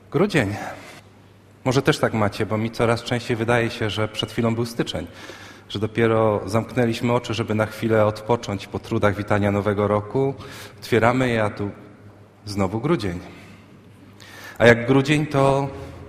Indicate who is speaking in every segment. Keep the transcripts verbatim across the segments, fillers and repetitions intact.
Speaker 1: Grudzień. Może też tak macie, bo mi coraz częściej wydaje się, że przed chwilą był styczeń, że dopiero zamknęliśmy oczy, żeby na chwilę odpocząć po trudach witania nowego roku. Otwieramy je, a tu znowu grudzień. A jak grudzień, to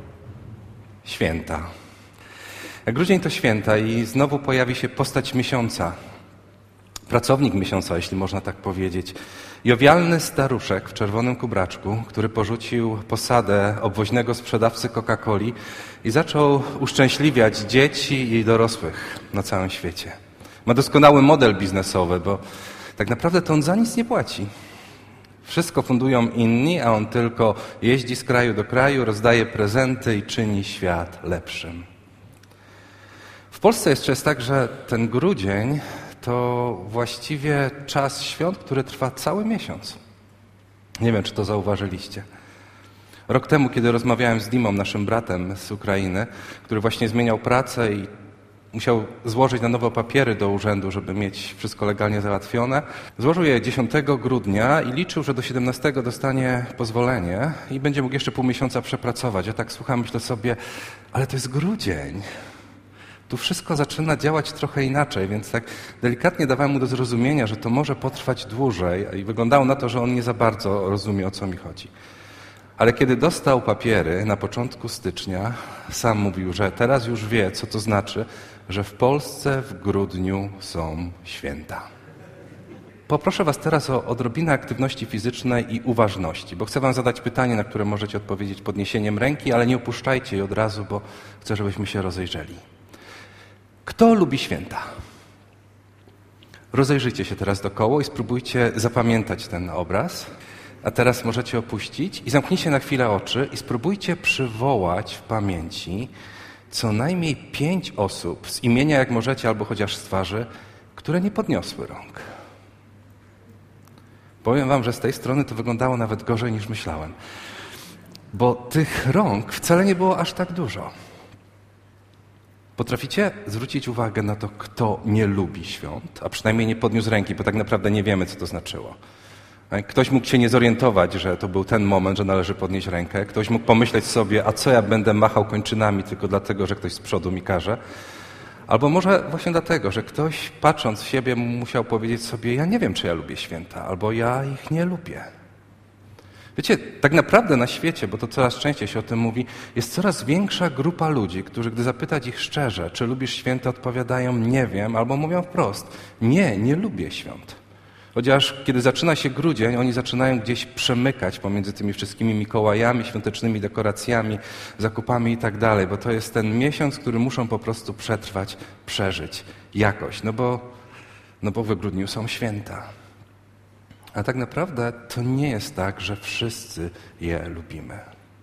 Speaker 1: święta. Jak grudzień to święta i znowu pojawi się postać miesiąca. Pracownik miesiąca, jeśli można tak powiedzieć. Jowialny staruszek w czerwonym kubraczku, który porzucił posadę obwoźnego sprzedawcy Coca-Coli i zaczął uszczęśliwiać dzieci i dorosłych na całym świecie. Ma doskonały model biznesowy, bo tak naprawdę to on za nic nie płaci. Wszystko fundują inni, a on tylko jeździ z kraju do kraju, rozdaje prezenty i czyni świat lepszym. W Polsce jeszcze jest tak, że ten grudzień to właściwie czas świąt, który trwa cały miesiąc. Nie wiem, czy to zauważyliście. Rok temu, kiedy rozmawiałem z Dimą, naszym bratem z Ukrainy, który właśnie zmieniał pracę i musiał złożyć na nowo papiery do urzędu, żeby mieć wszystko legalnie załatwione, złożył je dziesiątego grudnia i liczył, że do siedemnastego dostanie pozwolenie i będzie mógł jeszcze pół miesiąca przepracować. Ja tak słucham, myślę sobie, ale to jest grudzień. Tu wszystko zaczyna działać trochę inaczej, więc tak delikatnie dawałem mu do zrozumienia, że to może potrwać dłużej i wyglądało na to, że on nie za bardzo rozumie, o co mi chodzi. Ale kiedy dostał papiery na początku stycznia, sam mówił, że teraz już wie, co to znaczy, że w Polsce w grudniu są święta. Poproszę was teraz o odrobinę aktywności fizycznej i uważności, bo chcę wam zadać pytanie, na które możecie odpowiedzieć podniesieniem ręki, ale nie opuszczajcie jej od razu, bo chcę, żebyśmy się rozejrzeli. Kto lubi święta? Rozejrzyjcie się teraz dookoła i spróbujcie zapamiętać ten obraz. A teraz możecie opuścić i zamknijcie na chwilę oczy i spróbujcie przywołać w pamięci co najmniej pięć osób z imienia, jak możecie, albo chociaż z twarzy, które nie podniosły rąk. Powiem wam, że z tej strony to wyglądało nawet gorzej niż myślałem, bo tych rąk wcale nie było aż tak dużo. Potraficie zwrócić uwagę na to, kto nie lubi świąt, a przynajmniej nie podniósł ręki, bo tak naprawdę nie wiemy, co to znaczyło. Ktoś mógł się nie zorientować, że to był ten moment, że należy podnieść rękę. Ktoś mógł pomyśleć sobie, a co ja będę machał kończynami tylko dlatego, że ktoś z przodu mi każe. Albo może właśnie dlatego, że ktoś patrząc w siebie musiał powiedzieć sobie, ja nie wiem, czy ja lubię święta, albo ja ich nie lubię. Wiecie, tak naprawdę na świecie, bo to coraz częściej się o tym mówi, jest coraz większa grupa ludzi, którzy gdy zapytać ich szczerze, czy lubisz święta, odpowiadają nie wiem, albo mówią wprost, nie, nie lubię świąt. Chociaż kiedy zaczyna się grudzień, oni zaczynają gdzieś przemykać pomiędzy tymi wszystkimi Mikołajami, świątecznymi dekoracjami, zakupami i tak dalej, bo to jest ten miesiąc, który muszą po prostu przetrwać, przeżyć jakoś, no bo, no bo we grudniu są święta. A tak naprawdę to nie jest tak, że wszyscy je lubimy.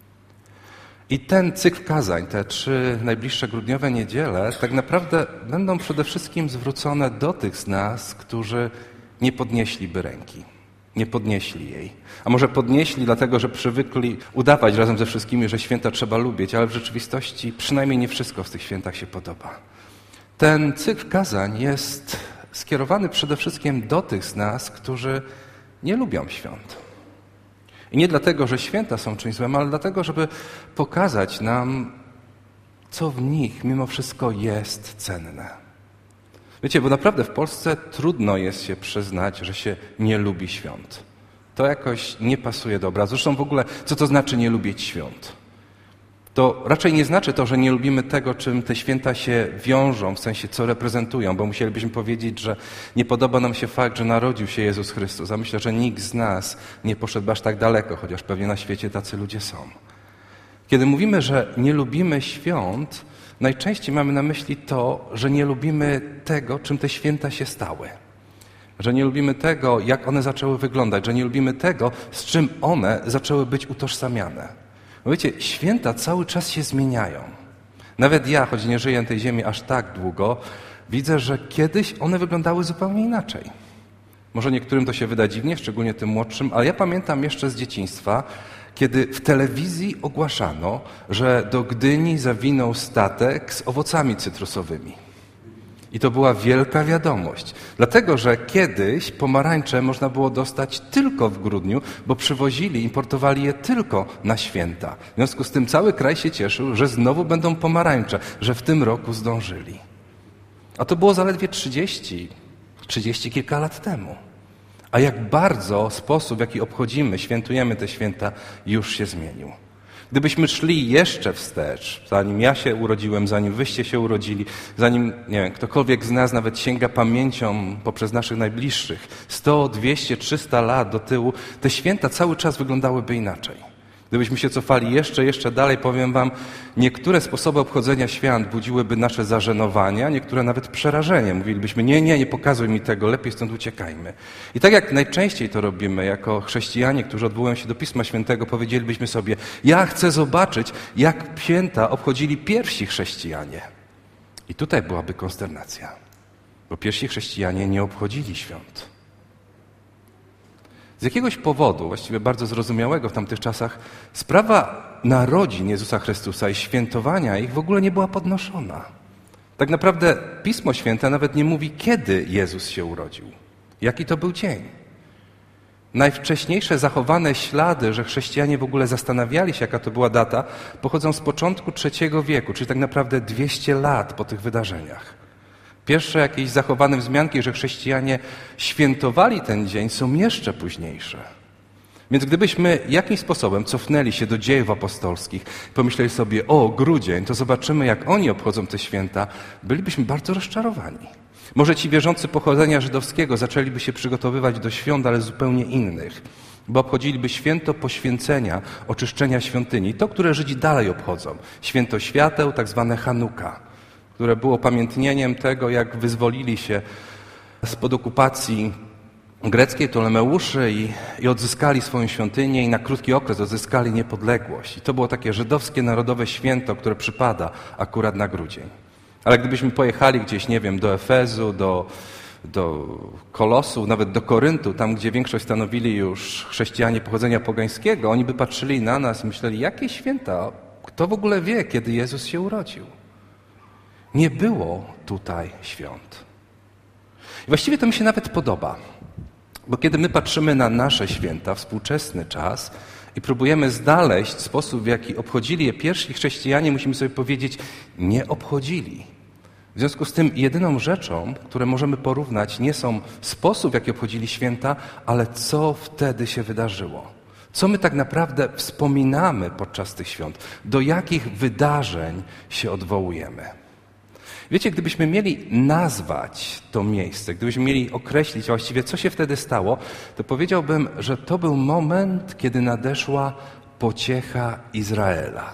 Speaker 1: I ten cykl kazań, te trzy najbliższe grudniowe niedziele, tak naprawdę będą przede wszystkim zwrócone do tych z nas, którzy nie podnieśliby ręki, nie podnieśli jej. A może podnieśli dlatego, że przywykli udawać razem ze wszystkimi, że święta trzeba lubić, ale w rzeczywistości przynajmniej nie wszystko w tych świętach się podoba. Ten cykl kazań jest skierowany przede wszystkim do tych z nas, którzy nie lubią świąt. I nie dlatego, że święta są czymś złym, ale dlatego, żeby pokazać nam, co w nich mimo wszystko jest cenne. Wiecie, bo naprawdę w Polsce trudno jest się przyznać, że się nie lubi świąt. To jakoś nie pasuje do obrazu. Zresztą w ogóle, co to znaczy nie lubić świąt? To raczej nie znaczy to, że nie lubimy tego, czym te święta się wiążą, w sensie co reprezentują, bo musielibyśmy powiedzieć, że nie podoba nam się fakt, że narodził się Jezus Chrystus. A myślę, że nikt z nas nie poszedł aż tak daleko, chociaż pewnie na świecie tacy ludzie są. Kiedy mówimy, że nie lubimy świąt, najczęściej mamy na myśli to, że nie lubimy tego, czym te święta się stały. Że nie lubimy tego, jak one zaczęły wyglądać, że nie lubimy tego, z czym one zaczęły być utożsamiane. Bo wiecie, święta cały czas się zmieniają. Nawet ja, choć nie żyję na tej ziemi aż tak długo, widzę, że kiedyś one wyglądały zupełnie inaczej. Może niektórym to się wyda dziwnie, szczególnie tym młodszym, ale ja pamiętam jeszcze z dzieciństwa, kiedy w telewizji ogłaszano, że do Gdyni zawinął statek z owocami cytrusowymi. I I to była wielka wiadomość. Dlatego, że kiedyś pomarańcze można było dostać tylko w grudniu, bo przywozili, importowali je tylko na święta. W związku z tym cały kraj się cieszył, że znowu będą pomarańcze, że w tym roku zdążyli. A to było zaledwie trzydzieści, trzydzieści kilka lat temu. A jak bardzo sposób, w jaki obchodzimy, świętujemy te święta, już się zmienił. Gdybyśmy szli jeszcze wstecz, zanim ja się urodziłem, zanim wyście się urodzili, zanim, nie wiem, ktokolwiek z nas nawet sięga pamięcią poprzez naszych najbliższych, sto, dwieście, trzysta lat do tyłu, te święta cały czas wyglądałyby inaczej. Gdybyśmy się cofali jeszcze, jeszcze dalej, powiem wam, niektóre sposoby obchodzenia świąt budziłyby nasze zażenowanie, a niektóre nawet przerażenie. Mówilibyśmy, nie, nie, nie pokazuj mi tego, lepiej stąd uciekajmy. I tak jak najczęściej to robimy jako chrześcijanie, którzy odwołują się do Pisma Świętego, powiedzielibyśmy sobie, ja chcę zobaczyć, jak święta obchodzili pierwsi chrześcijanie. I tutaj byłaby konsternacja, bo pierwsi chrześcijanie nie obchodzili świąt. Z jakiegoś powodu, właściwie bardzo zrozumiałego w tamtych czasach, sprawa narodzin Jezusa Chrystusa i świętowania ich w ogóle nie była podnoszona. Tak naprawdę Pismo Święte nawet nie mówi, kiedy Jezus się urodził. Jaki to był dzień. Najwcześniejsze zachowane ślady, że chrześcijanie w ogóle zastanawiali się, jaka to była data, pochodzą z początku trzeciego wieku, czyli tak naprawdę dwieście lat po tych wydarzeniach. Pierwsze jakieś zachowane wzmianki, że chrześcijanie świętowali ten dzień, są jeszcze późniejsze. Więc gdybyśmy jakimś sposobem cofnęli się do dziejów apostolskich, pomyśleli sobie, o, grudzień, to zobaczymy, jak oni obchodzą te święta, bylibyśmy bardzo rozczarowani. Może ci wierzący pochodzenia żydowskiego zaczęliby się przygotowywać do świąt, ale zupełnie innych, bo obchodziliby święto poświęcenia, oczyszczenia świątyni, to, które Żydzi dalej obchodzą. Święto świateł, tak zwane Hanuka, które było pamiętnieniem tego, jak wyzwolili się spod okupacji greckiej Ptolemeuszy i, i odzyskali swoją świątynię i na krótki okres odzyskali niepodległość. I to było takie żydowskie narodowe święto, które przypada akurat na grudzień. Ale gdybyśmy pojechali gdzieś, nie wiem, do Efezu, do, do Kolosu, nawet do Koryntu, tam gdzie większość stanowili już chrześcijanie pochodzenia pogańskiego, oni by patrzyli na nas i myśleli, jakie święta? Kto w ogóle wie, kiedy Jezus się urodził? Nie było tutaj świąt. I właściwie to mi się nawet podoba, bo kiedy my patrzymy na nasze święta, współczesny czas i próbujemy znaleźć sposób, w jaki obchodzili je pierwsi chrześcijanie, musimy sobie powiedzieć, nie obchodzili. W związku z tym jedyną rzeczą, które możemy porównać, nie są sposób, w jaki obchodzili święta, ale co wtedy się wydarzyło. Co my tak naprawdę wspominamy podczas tych świąt, do jakich wydarzeń się odwołujemy. Wiecie, gdybyśmy mieli nazwać to miejsce, gdybyśmy mieli określić właściwie, co się wtedy stało, to powiedziałbym, że to był moment, kiedy nadeszła pociecha Izraela.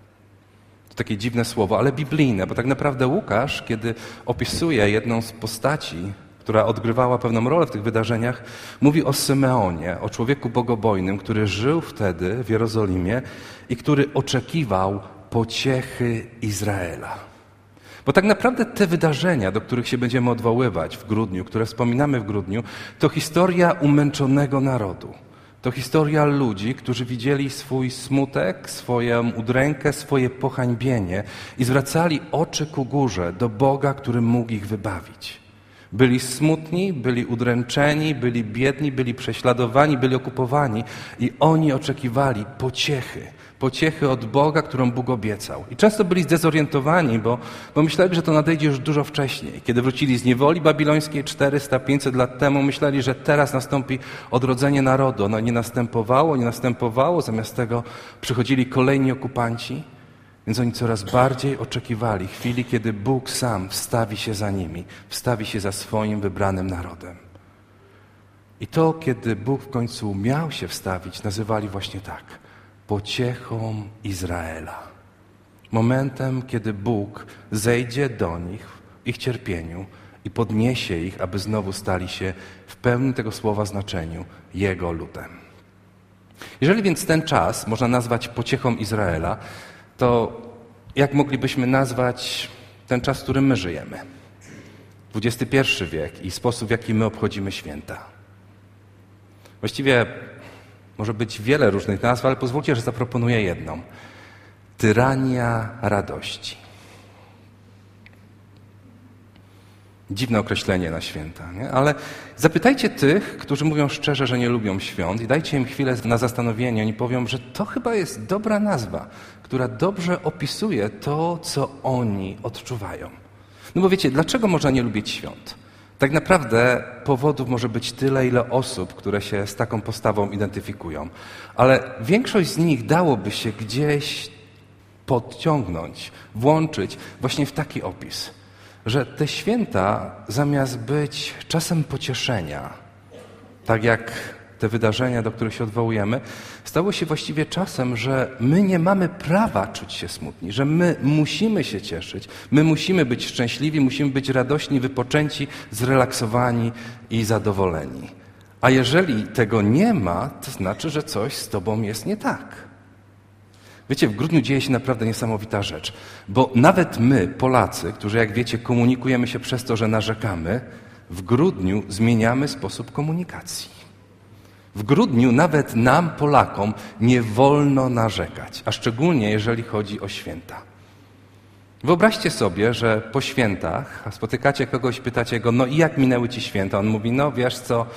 Speaker 1: To takie dziwne słowo, ale biblijne, bo tak naprawdę Łukasz, kiedy opisuje jedną z postaci, która odgrywała pewną rolę w tych wydarzeniach, mówi o Symeonie, o człowieku bogobojnym, który żył wtedy w Jerozolimie i który oczekiwał pociechy Izraela. Bo tak naprawdę te wydarzenia, do których się będziemy odwoływać w grudniu, które wspominamy w grudniu, to historia umęczonego narodu. To historia ludzi, którzy widzieli swój smutek, swoją udrękę, swoje pohańbienie i zwracali oczy ku górze, do Boga, który mógł ich wybawić. Byli smutni, byli udręczeni, byli biedni, byli prześladowani, byli okupowani i oni oczekiwali pociechy. Pociechy od Boga, którą Bóg obiecał. I często byli zdezorientowani, bo, bo myśleli, że to nadejdzie już dużo wcześniej. Kiedy wrócili z niewoli babilońskiej czterysta pięćset lat temu, myśleli, że teraz nastąpi odrodzenie narodu. Ono nie następowało, nie następowało. Zamiast tego przychodzili kolejni okupanci, więc oni coraz bardziej oczekiwali chwili, kiedy Bóg sam wstawi się za nimi, wstawi się za swoim wybranym narodem. I to, kiedy Bóg w końcu miał się wstawić, nazywali właśnie tak. Pociechą Izraela. Momentem, kiedy Bóg zejdzie do nich w ich cierpieniu i podniesie ich, aby znowu stali się w pełnym tego słowa znaczeniu Jego ludem. Jeżeli więc ten czas można nazwać pociechą Izraela, to jak moglibyśmy nazwać ten czas, w którym my żyjemy? dwudziesty pierwszy wiek i sposób, w jaki my obchodzimy święta. Właściwie może być wiele różnych nazw, ale pozwólcie, że zaproponuję jedną. Tyrania radości. Dziwne określenie na święta, nie? Ale zapytajcie tych, którzy mówią szczerze, że nie lubią świąt i dajcie im chwilę na zastanowienie. Oni powią, że to chyba jest dobra nazwa, która dobrze opisuje to, co oni odczuwają. No bo wiecie, dlaczego można nie lubić świąt? Tak naprawdę powodów może być tyle, ile osób, które się z taką postawą identyfikują. Ale większość z nich dałoby się gdzieś podciągnąć, włączyć właśnie w taki opis, że te święta zamiast być czasem pocieszenia, tak jak te wydarzenia, do których się odwołujemy, stało się właściwie czasem, że my nie mamy prawa czuć się smutni, że my musimy się cieszyć, my musimy być szczęśliwi, musimy być radośni, wypoczęci, zrelaksowani i zadowoleni. A jeżeli tego nie ma, to znaczy, że coś z tobą jest nie tak. Wiecie, w grudniu dzieje się naprawdę niesamowita rzecz, bo nawet my, Polacy, którzy jak wiecie komunikujemy się przez to, że narzekamy, w grudniu zmieniamy sposób komunikacji. W grudniu nawet nam, Polakom, nie wolno narzekać, a szczególnie jeżeli chodzi o święta. Wyobraźcie sobie, że po świętach spotykacie kogoś, pytacie go, no i jak minęły ci święta? On mówi, no wiesz co,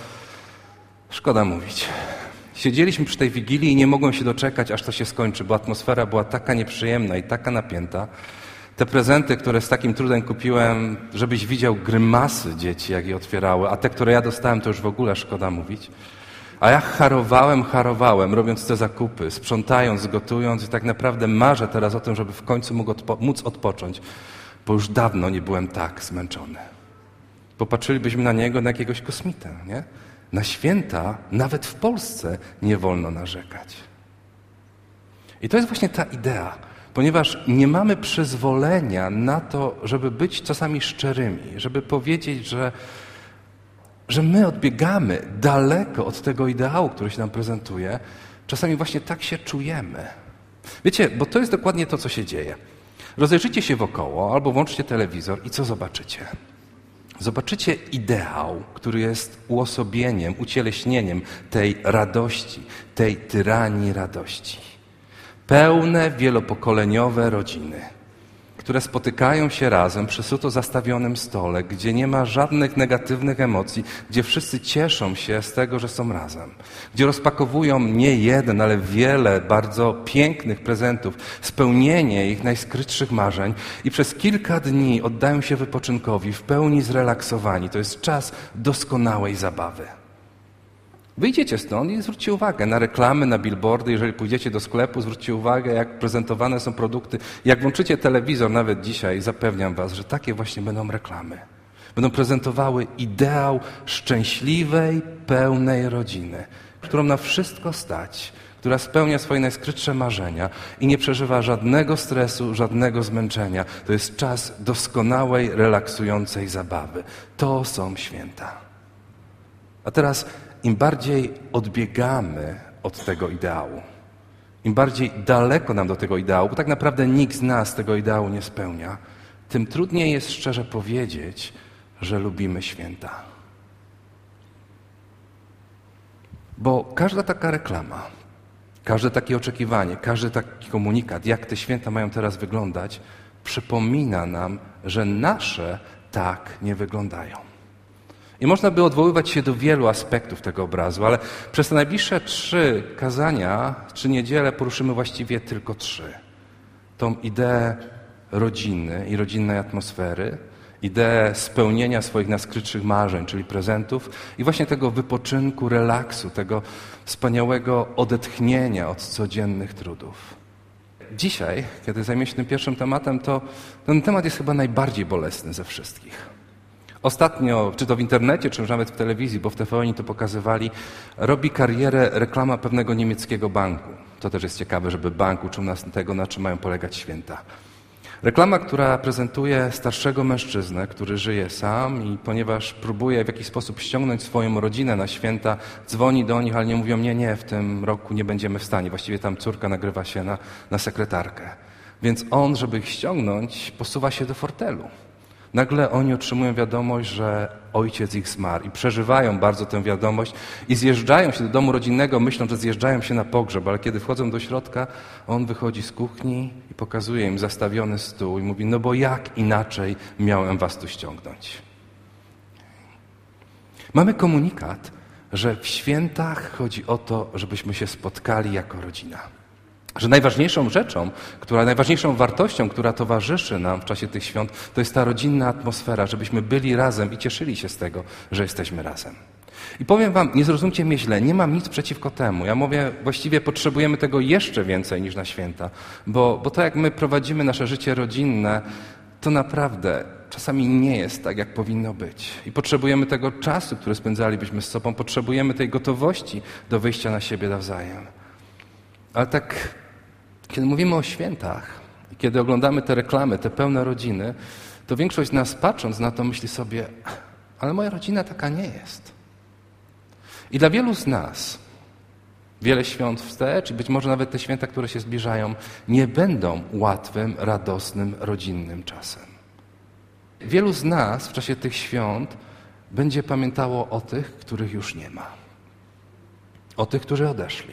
Speaker 1: szkoda mówić. Siedzieliśmy przy tej Wigilii i nie mogłem się doczekać, aż to się skończy, bo atmosfera była taka nieprzyjemna i taka napięta. Te prezenty, które z takim trudem kupiłem, żebyś widział grymasy dzieci, jak je otwierały, a te, które ja dostałem, to już w ogóle szkoda mówić. A ja harowałem, harowałem, robiąc te zakupy, sprzątając, gotując i tak naprawdę marzę teraz o tym, żeby w końcu mógł odpo- móc odpocząć, bo już dawno nie byłem tak zmęczony. Popatrzylibyśmy na niego, na jakiegoś kosmitę, nie? Na święta, nawet w Polsce, nie wolno narzekać. I to jest właśnie ta idea, ponieważ nie mamy przyzwolenia na to, żeby być czasami szczerymi, żeby powiedzieć, że, że my odbiegamy daleko od tego ideału, który się nam prezentuje. Czasami właśnie tak się czujemy. Wiecie, bo to jest dokładnie to, co się dzieje. Rozejrzyjcie się wokoło albo włączcie telewizor i co zobaczycie? Zobaczycie ideał, który jest uosobieniem, ucieleśnieniem tej radości, tej tyranii radości. Pełne, wielopokoleniowe rodziny, które spotykają się razem przy suto zastawionym stole, gdzie nie ma żadnych negatywnych emocji, gdzie wszyscy cieszą się z tego, że są razem, gdzie rozpakowują nie jeden, ale wiele bardzo pięknych prezentów, spełnienie ich najskrytszych marzeń i przez kilka dni oddają się wypoczynkowi w pełni zrelaksowani. To jest czas doskonałej zabawy. Wyjdziecie stąd i zwróćcie uwagę na reklamy, na billboardy. Jeżeli pójdziecie do sklepu, zwróćcie uwagę, jak prezentowane są produkty. Jak włączycie telewizor, nawet dzisiaj, zapewniam was, że takie właśnie będą reklamy. Będą prezentowały ideał szczęśliwej, pełnej rodziny, którą na wszystko stać, która spełnia swoje najskrytsze marzenia i nie przeżywa żadnego stresu, żadnego zmęczenia. To jest czas doskonałej, relaksującej zabawy. To są święta. A teraz im bardziej odbiegamy od tego ideału, im bardziej daleko nam do tego ideału, bo tak naprawdę nikt z nas tego ideału nie spełnia, tym trudniej jest szczerze powiedzieć, że lubimy święta. Bo każda taka reklama, każde takie oczekiwanie, każdy taki komunikat, jak te święta mają teraz wyglądać, przypomina nam, że nasze tak nie wyglądają. I można by odwoływać się do wielu aspektów tego obrazu, ale przez te najbliższe trzy kazania, trzy niedziele poruszymy właściwie tylko trzy. Tą ideę rodziny i rodzinnej atmosfery, ideę spełnienia swoich najskrytszych marzeń, czyli prezentów i właśnie tego wypoczynku, relaksu, tego wspaniałego odetchnienia od codziennych trudów. Dzisiaj, kiedy zajmę się tym pierwszym tematem, to ten temat jest chyba najbardziej bolesny ze wszystkich. Ostatnio, czy to w internecie, czy nawet w telewizji, bo w T V N to pokazywali, robi karierę reklama pewnego niemieckiego banku. To też jest ciekawe, żeby bank uczył nas tego, na czym mają polegać święta. Reklama, która prezentuje starszego mężczyznę, który żyje sam i ponieważ próbuje w jakiś sposób ściągnąć swoją rodzinę na święta, dzwoni do nich, ale nie mówią, nie, nie, w tym roku nie będziemy w stanie. Właściwie tam córka nagrywa się na, na sekretarkę. Więc on, żeby ich ściągnąć, posuwa się do fortelu. Nagle oni otrzymują wiadomość, że ojciec ich zmarł i przeżywają bardzo tę wiadomość i zjeżdżają się do domu rodzinnego, myślą, że zjeżdżają się na pogrzeb, ale kiedy wchodzą do środka, on wychodzi z kuchni i pokazuje im zastawiony stół i mówi, no bo jak inaczej miałem was tu ściągnąć? Mamy komunikat, że w świętach chodzi o to, żebyśmy się spotkali jako rodzina. Że najważniejszą rzeczą, która, najważniejszą wartością, która towarzyszy nam w czasie tych świąt, to jest ta rodzinna atmosfera, żebyśmy byli razem i cieszyli się z tego, że jesteśmy razem. I powiem wam, nie zrozumcie mnie źle, nie mam nic przeciwko temu. Ja mówię, właściwie potrzebujemy tego jeszcze więcej niż na święta, bo, bo to jak my prowadzimy nasze życie rodzinne, to naprawdę czasami nie jest tak, jak powinno być. I potrzebujemy tego czasu, który spędzalibyśmy z sobą, potrzebujemy tej gotowości do wyjścia na siebie nawzajem. Ale tak, kiedy mówimy o świętach, kiedy oglądamy te reklamy, te pełne rodziny, to większość z nas patrząc na to myśli sobie, ale moja rodzina taka nie jest. I dla wielu z nas wiele świąt wstecz i być może nawet te święta, które się zbliżają, nie będą łatwym, radosnym, rodzinnym czasem. Wielu z nas w czasie tych świąt będzie pamiętało o tych, których już nie ma. O tych, którzy odeszli.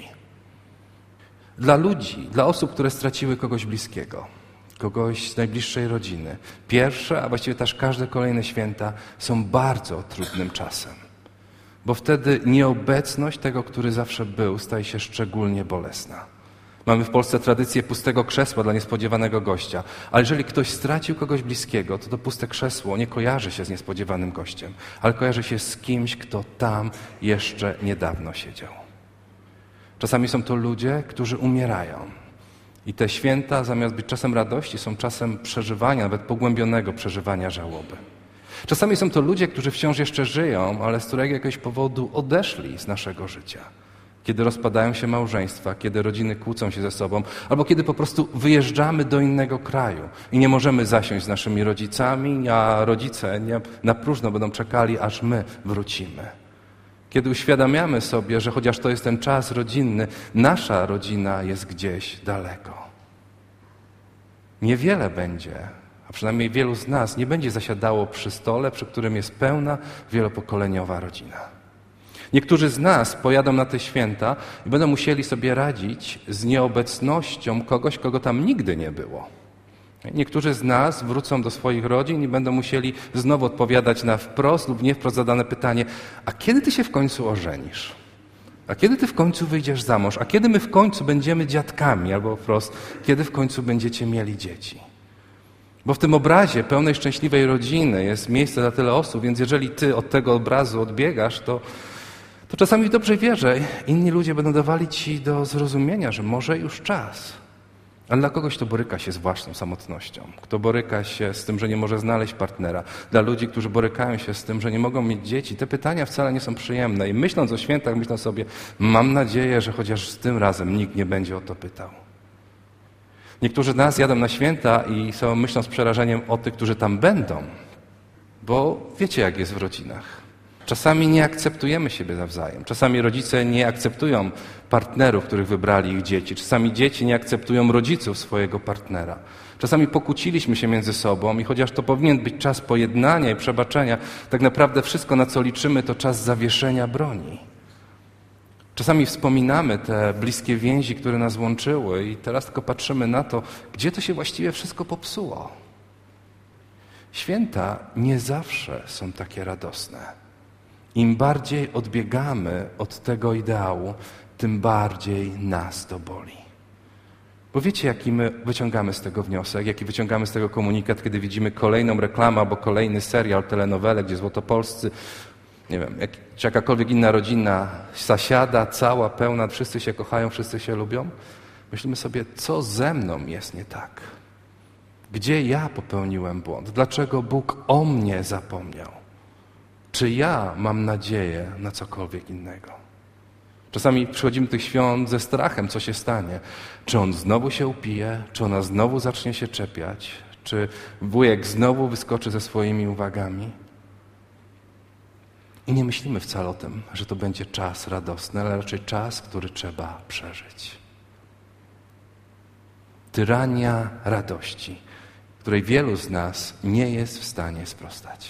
Speaker 1: Dla ludzi, dla osób, które straciły kogoś bliskiego, kogoś z najbliższej rodziny, pierwsze, a właściwie też każde kolejne święta są bardzo trudnym czasem. Bo wtedy nieobecność tego, który zawsze był, staje się szczególnie bolesna. Mamy w Polsce tradycję pustego krzesła dla niespodziewanego gościa, ale jeżeli ktoś stracił kogoś bliskiego, to to puste krzesło nie kojarzy się z niespodziewanym gościem, ale kojarzy się z kimś, kto tam jeszcze niedawno siedział. Czasami są to ludzie, którzy umierają. I te święta, zamiast być czasem radości, są czasem przeżywania, nawet pogłębionego przeżywania żałoby. Czasami są to ludzie, którzy wciąż jeszcze żyją, ale z którego jakiegoś powodu odeszli z naszego życia. Kiedy rozpadają się małżeństwa, kiedy rodziny kłócą się ze sobą, albo kiedy po prostu wyjeżdżamy do innego kraju i nie możemy zasiąść z naszymi rodzicami, a rodzice nie, na próżno będą czekali, aż my wrócimy. Kiedy uświadamiamy sobie, że chociaż to jest ten czas rodzinny, nasza rodzina jest gdzieś daleko. Niewiele będzie, a przynajmniej wielu z nas nie będzie zasiadało przy stole, przy którym jest pełna, wielopokoleniowa rodzina. Niektórzy z nas pojadą na te święta i będą musieli sobie radzić z nieobecnością kogoś, kogo tam nigdy nie było. Niektórzy z nas wrócą do swoich rodzin i będą musieli znowu odpowiadać na wprost lub nie wprost zadane pytanie, a kiedy ty się w końcu ożenisz? A kiedy ty w końcu wyjdziesz za mąż? A kiedy my w końcu będziemy dziadkami? Albo wprost, kiedy w końcu będziecie mieli dzieci? Bo w tym obrazie pełnej szczęśliwej rodziny jest miejsce dla tyle osób, więc jeżeli ty od tego obrazu odbiegasz, to, to czasami w dobrej wierze inni ludzie będą dawali ci do zrozumienia, że może już czas. Ale dla kogoś, kto boryka się z własną samotnością, kto boryka się z tym, że nie może znaleźć partnera, dla ludzi, którzy borykają się z tym, że nie mogą mieć dzieci, te pytania wcale nie są przyjemne. I myśląc o świętach, myślę sobie, mam nadzieję, że chociaż z tym razem nikt nie będzie o to pytał. Niektórzy z nas jadą na święta i są, myślą z przerażeniem o tych, którzy tam będą, bo wiecie, jak jest w rodzinach. Czasami nie akceptujemy siebie nawzajem. Czasami rodzice nie akceptują partnerów, których wybrali ich dzieci. Czasami dzieci nie akceptują rodziców swojego partnera. Czasami pokłóciliśmy się między sobą i chociaż to powinien być czas pojednania i przebaczenia, tak naprawdę wszystko, na co liczymy, to czas zawieszenia broni. Czasami wspominamy te bliskie więzi, które nas łączyły i teraz tylko patrzymy na to, gdzie to się właściwie wszystko popsuło. Święta nie zawsze są takie radosne. Im bardziej odbiegamy od tego ideału, tym bardziej nas to boli. Bo wiecie, jaki my wyciągamy z tego wniosek, jaki wyciągamy z tego komunikat, kiedy widzimy kolejną reklamę albo kolejny serial, telenowelę, gdzie złotopolscy, nie wiem, jak, czy jakakolwiek inna rodzina zasiada, cała, pełna, wszyscy się kochają, wszyscy się lubią. Myślimy sobie, co ze mną jest nie tak? Gdzie ja popełniłem błąd? Dlaczego Bóg o mnie zapomniał? Czy ja mam nadzieję na cokolwiek innego? Czasami przychodzimy do tych świąt ze strachem, co się stanie. Czy on znowu się upije? Czy ona znowu zacznie się czepiać? Czy wujek znowu wyskoczy ze swoimi uwagami? I nie myślimy wcale o tym, że to będzie czas radosny, ale raczej czas, który trzeba przeżyć. Tyrania radości, której wielu z nas nie jest w stanie sprostać.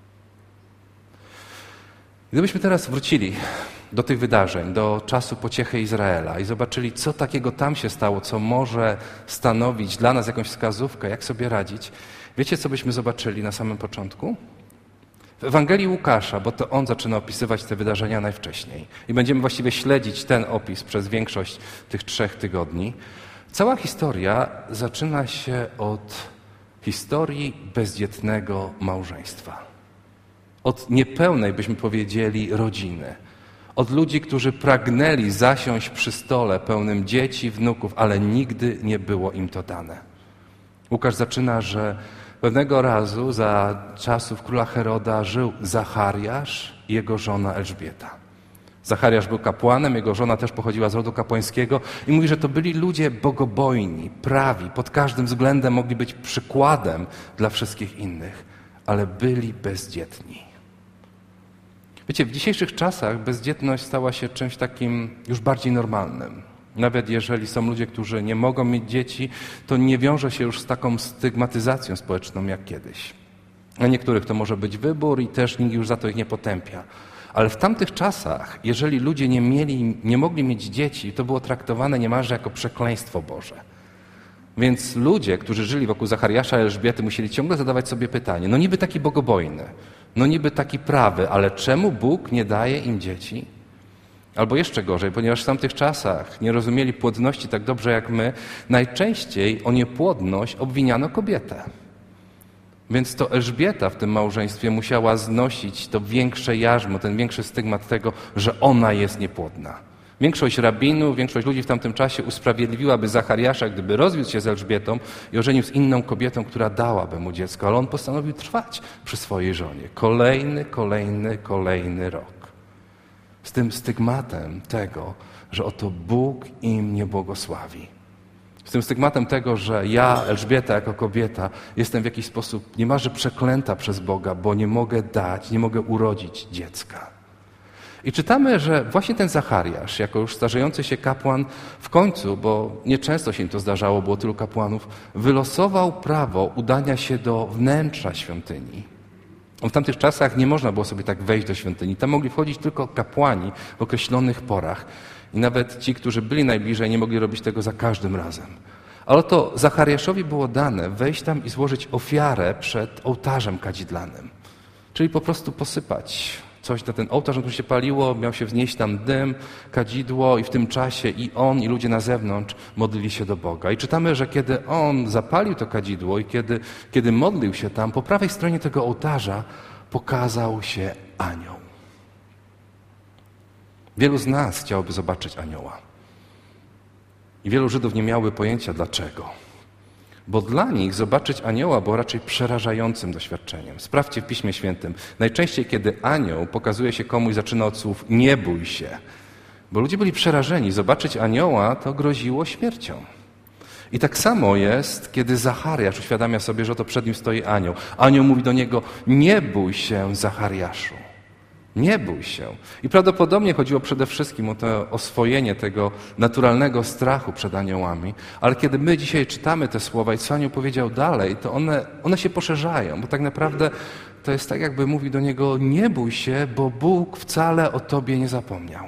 Speaker 1: Gdybyśmy teraz wrócili do tych wydarzeń, do czasu pociechy Izraela i zobaczyli, co takiego tam się stało, co może stanowić dla nas jakąś wskazówkę, jak sobie radzić, wiecie, co byśmy zobaczyli na samym początku? W Ewangelii Łukasza, bo to on zaczyna opisywać te wydarzenia najwcześniej i będziemy właściwie śledzić ten opis przez większość tych trzech tygodni. Cała historia zaczyna się od historii bezdzietnego małżeństwa. Od niepełnej, byśmy powiedzieli, rodziny. Od ludzi, którzy pragnęli zasiąść przy stole pełnym dzieci, wnuków, ale nigdy nie było im to dane. Łukasz zaczyna, że pewnego razu za czasów króla Heroda żył Zachariasz i jego żona Elżbieta. Zachariasz był kapłanem, jego żona też pochodziła z rodu kapłańskiego i mówi, że to byli ludzie bogobojni, prawi, pod każdym względem mogli być przykładem dla wszystkich innych, ale byli bezdzietni. Wiecie, w dzisiejszych czasach bezdzietność stała się czymś takim już bardziej normalnym. Nawet jeżeli są ludzie, którzy nie mogą mieć dzieci, to nie wiąże się już z taką stygmatyzacją społeczną jak kiedyś. Dla niektórych to może być wybór i też nikt już za to ich nie potępia. Ale w tamtych czasach, jeżeli ludzie nie mieli, nie mogli mieć dzieci, to było traktowane niemalże jako przekleństwo Boże. Więc ludzie, którzy żyli wokół Zachariasza i Elżbiety, musieli ciągle zadawać sobie pytanie, no niby taki bogobojny, no niby taki prawy, ale czemu Bóg nie daje im dzieci? Albo jeszcze gorzej, ponieważ w tamtych czasach nie rozumieli płodności tak dobrze jak my, najczęściej o niepłodność obwiniano kobietę. Więc to Elżbieta w tym małżeństwie musiała znosić to większe jarzmo, ten większy stygmat tego, że ona jest niepłodna. Większość rabinów, większość ludzi w tamtym czasie usprawiedliwiłaby Zachariasza, gdyby rozwiódł się z Elżbietą i ożenił z inną kobietą, która dałaby mu dziecko, ale on postanowił trwać przy swojej żonie. Kolejny, kolejny, kolejny rok. Z tym stygmatem tego, że oto Bóg im nie błogosławi. Z tym stygmatem tego, że ja, Elżbieta jako kobieta, jestem w jakiś sposób niemalże przeklęta przez Boga, bo nie mogę dać, nie mogę urodzić dziecka. I czytamy, że właśnie ten Zachariasz, jako już starzejący się kapłan, w końcu, bo nieczęsto się im to zdarzało, było tylu kapłanów, wylosował prawo udania się do wnętrza świątyni. W tamtych czasach nie można było sobie tak wejść do świątyni. Tam mogli wchodzić tylko kapłani w określonych porach. I nawet ci, którzy byli najbliżej, nie mogli robić tego za każdym razem. Ale to Zachariaszowi było dane wejść tam i złożyć ofiarę przed ołtarzem kadzidlanym. Czyli po prostu posypać coś na ten ołtarz, na którym się paliło, miał się wznieść tam dym, kadzidło i w tym czasie i on, i ludzie na zewnątrz modlili się do Boga. I czytamy, że kiedy on zapalił to kadzidło i kiedy, kiedy modlił się tam, po prawej stronie tego ołtarza pokazał się anioł. Wielu z nas chciałoby zobaczyć anioła. I wielu Żydów nie miałoby pojęcia dlaczego. Bo dla nich zobaczyć anioła było raczej przerażającym doświadczeniem. Sprawdźcie w Piśmie Świętym. Najczęściej, kiedy anioł pokazuje się komuś, zaczyna od słów nie bój się. Bo ludzie byli przerażeni. Zobaczyć anioła to groziło śmiercią. I tak samo jest, kiedy Zachariasz uświadamia sobie, że oto przed nim stoi anioł. Anioł mówi do niego, nie bój się, Zachariaszu. Nie bój się. I prawdopodobnie chodziło przede wszystkim o to oswojenie tego naturalnego strachu przed aniołami. Ale kiedy my dzisiaj czytamy te słowa i co anioł powiedział dalej, to one, one się poszerzają, bo tak naprawdę to jest tak, jakby mówi do niego, nie bój się, bo Bóg wcale o tobie nie zapomniał.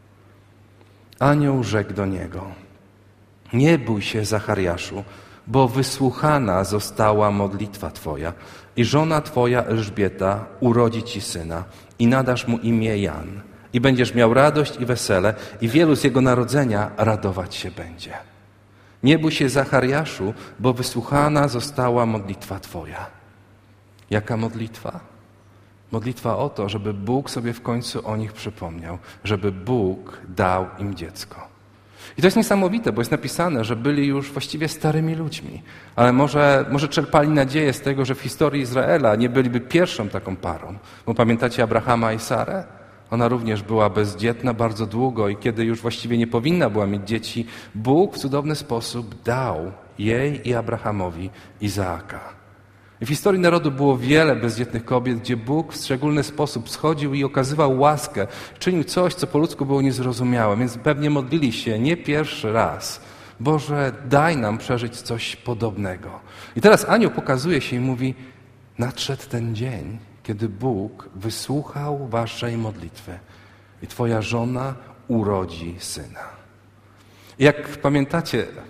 Speaker 1: Anioł rzekł do niego, nie bój się, Zachariaszu, bo wysłuchana została modlitwa twoja i żona twoja Elżbieta urodzi ci syna i nadasz mu imię Jan i będziesz miał radość i wesele i wielu z jego narodzenia radować się będzie. Nie bój się, Zachariaszu, bo wysłuchana została modlitwa twoja. Jaka modlitwa? Modlitwa o to, żeby Bóg sobie w końcu o nich przypomniał, żeby Bóg dał im dziecko. I to jest niesamowite, bo jest napisane, że byli już właściwie starymi ludźmi, ale może, może czerpali nadzieję z tego, że w historii Izraela nie byliby pierwszą taką parą. Bo pamiętacie Abrahama i Sarę? Ona również była bezdzietna bardzo długo i kiedy już właściwie nie powinna była mieć dzieci, Bóg w cudowny sposób dał jej i Abrahamowi Izaaka. I w historii narodu było wiele bezdzietnych kobiet, gdzie Bóg w szczególny sposób schodził i okazywał łaskę, czynił coś, co po ludzku było niezrozumiałe, więc pewnie modlili się nie pierwszy raz. Boże, daj nam przeżyć coś podobnego. I teraz anioł pokazuje się i mówi, nadszedł ten dzień, kiedy Bóg wysłuchał waszej modlitwy i twoja żona urodzi syna. I jak pamiętacie,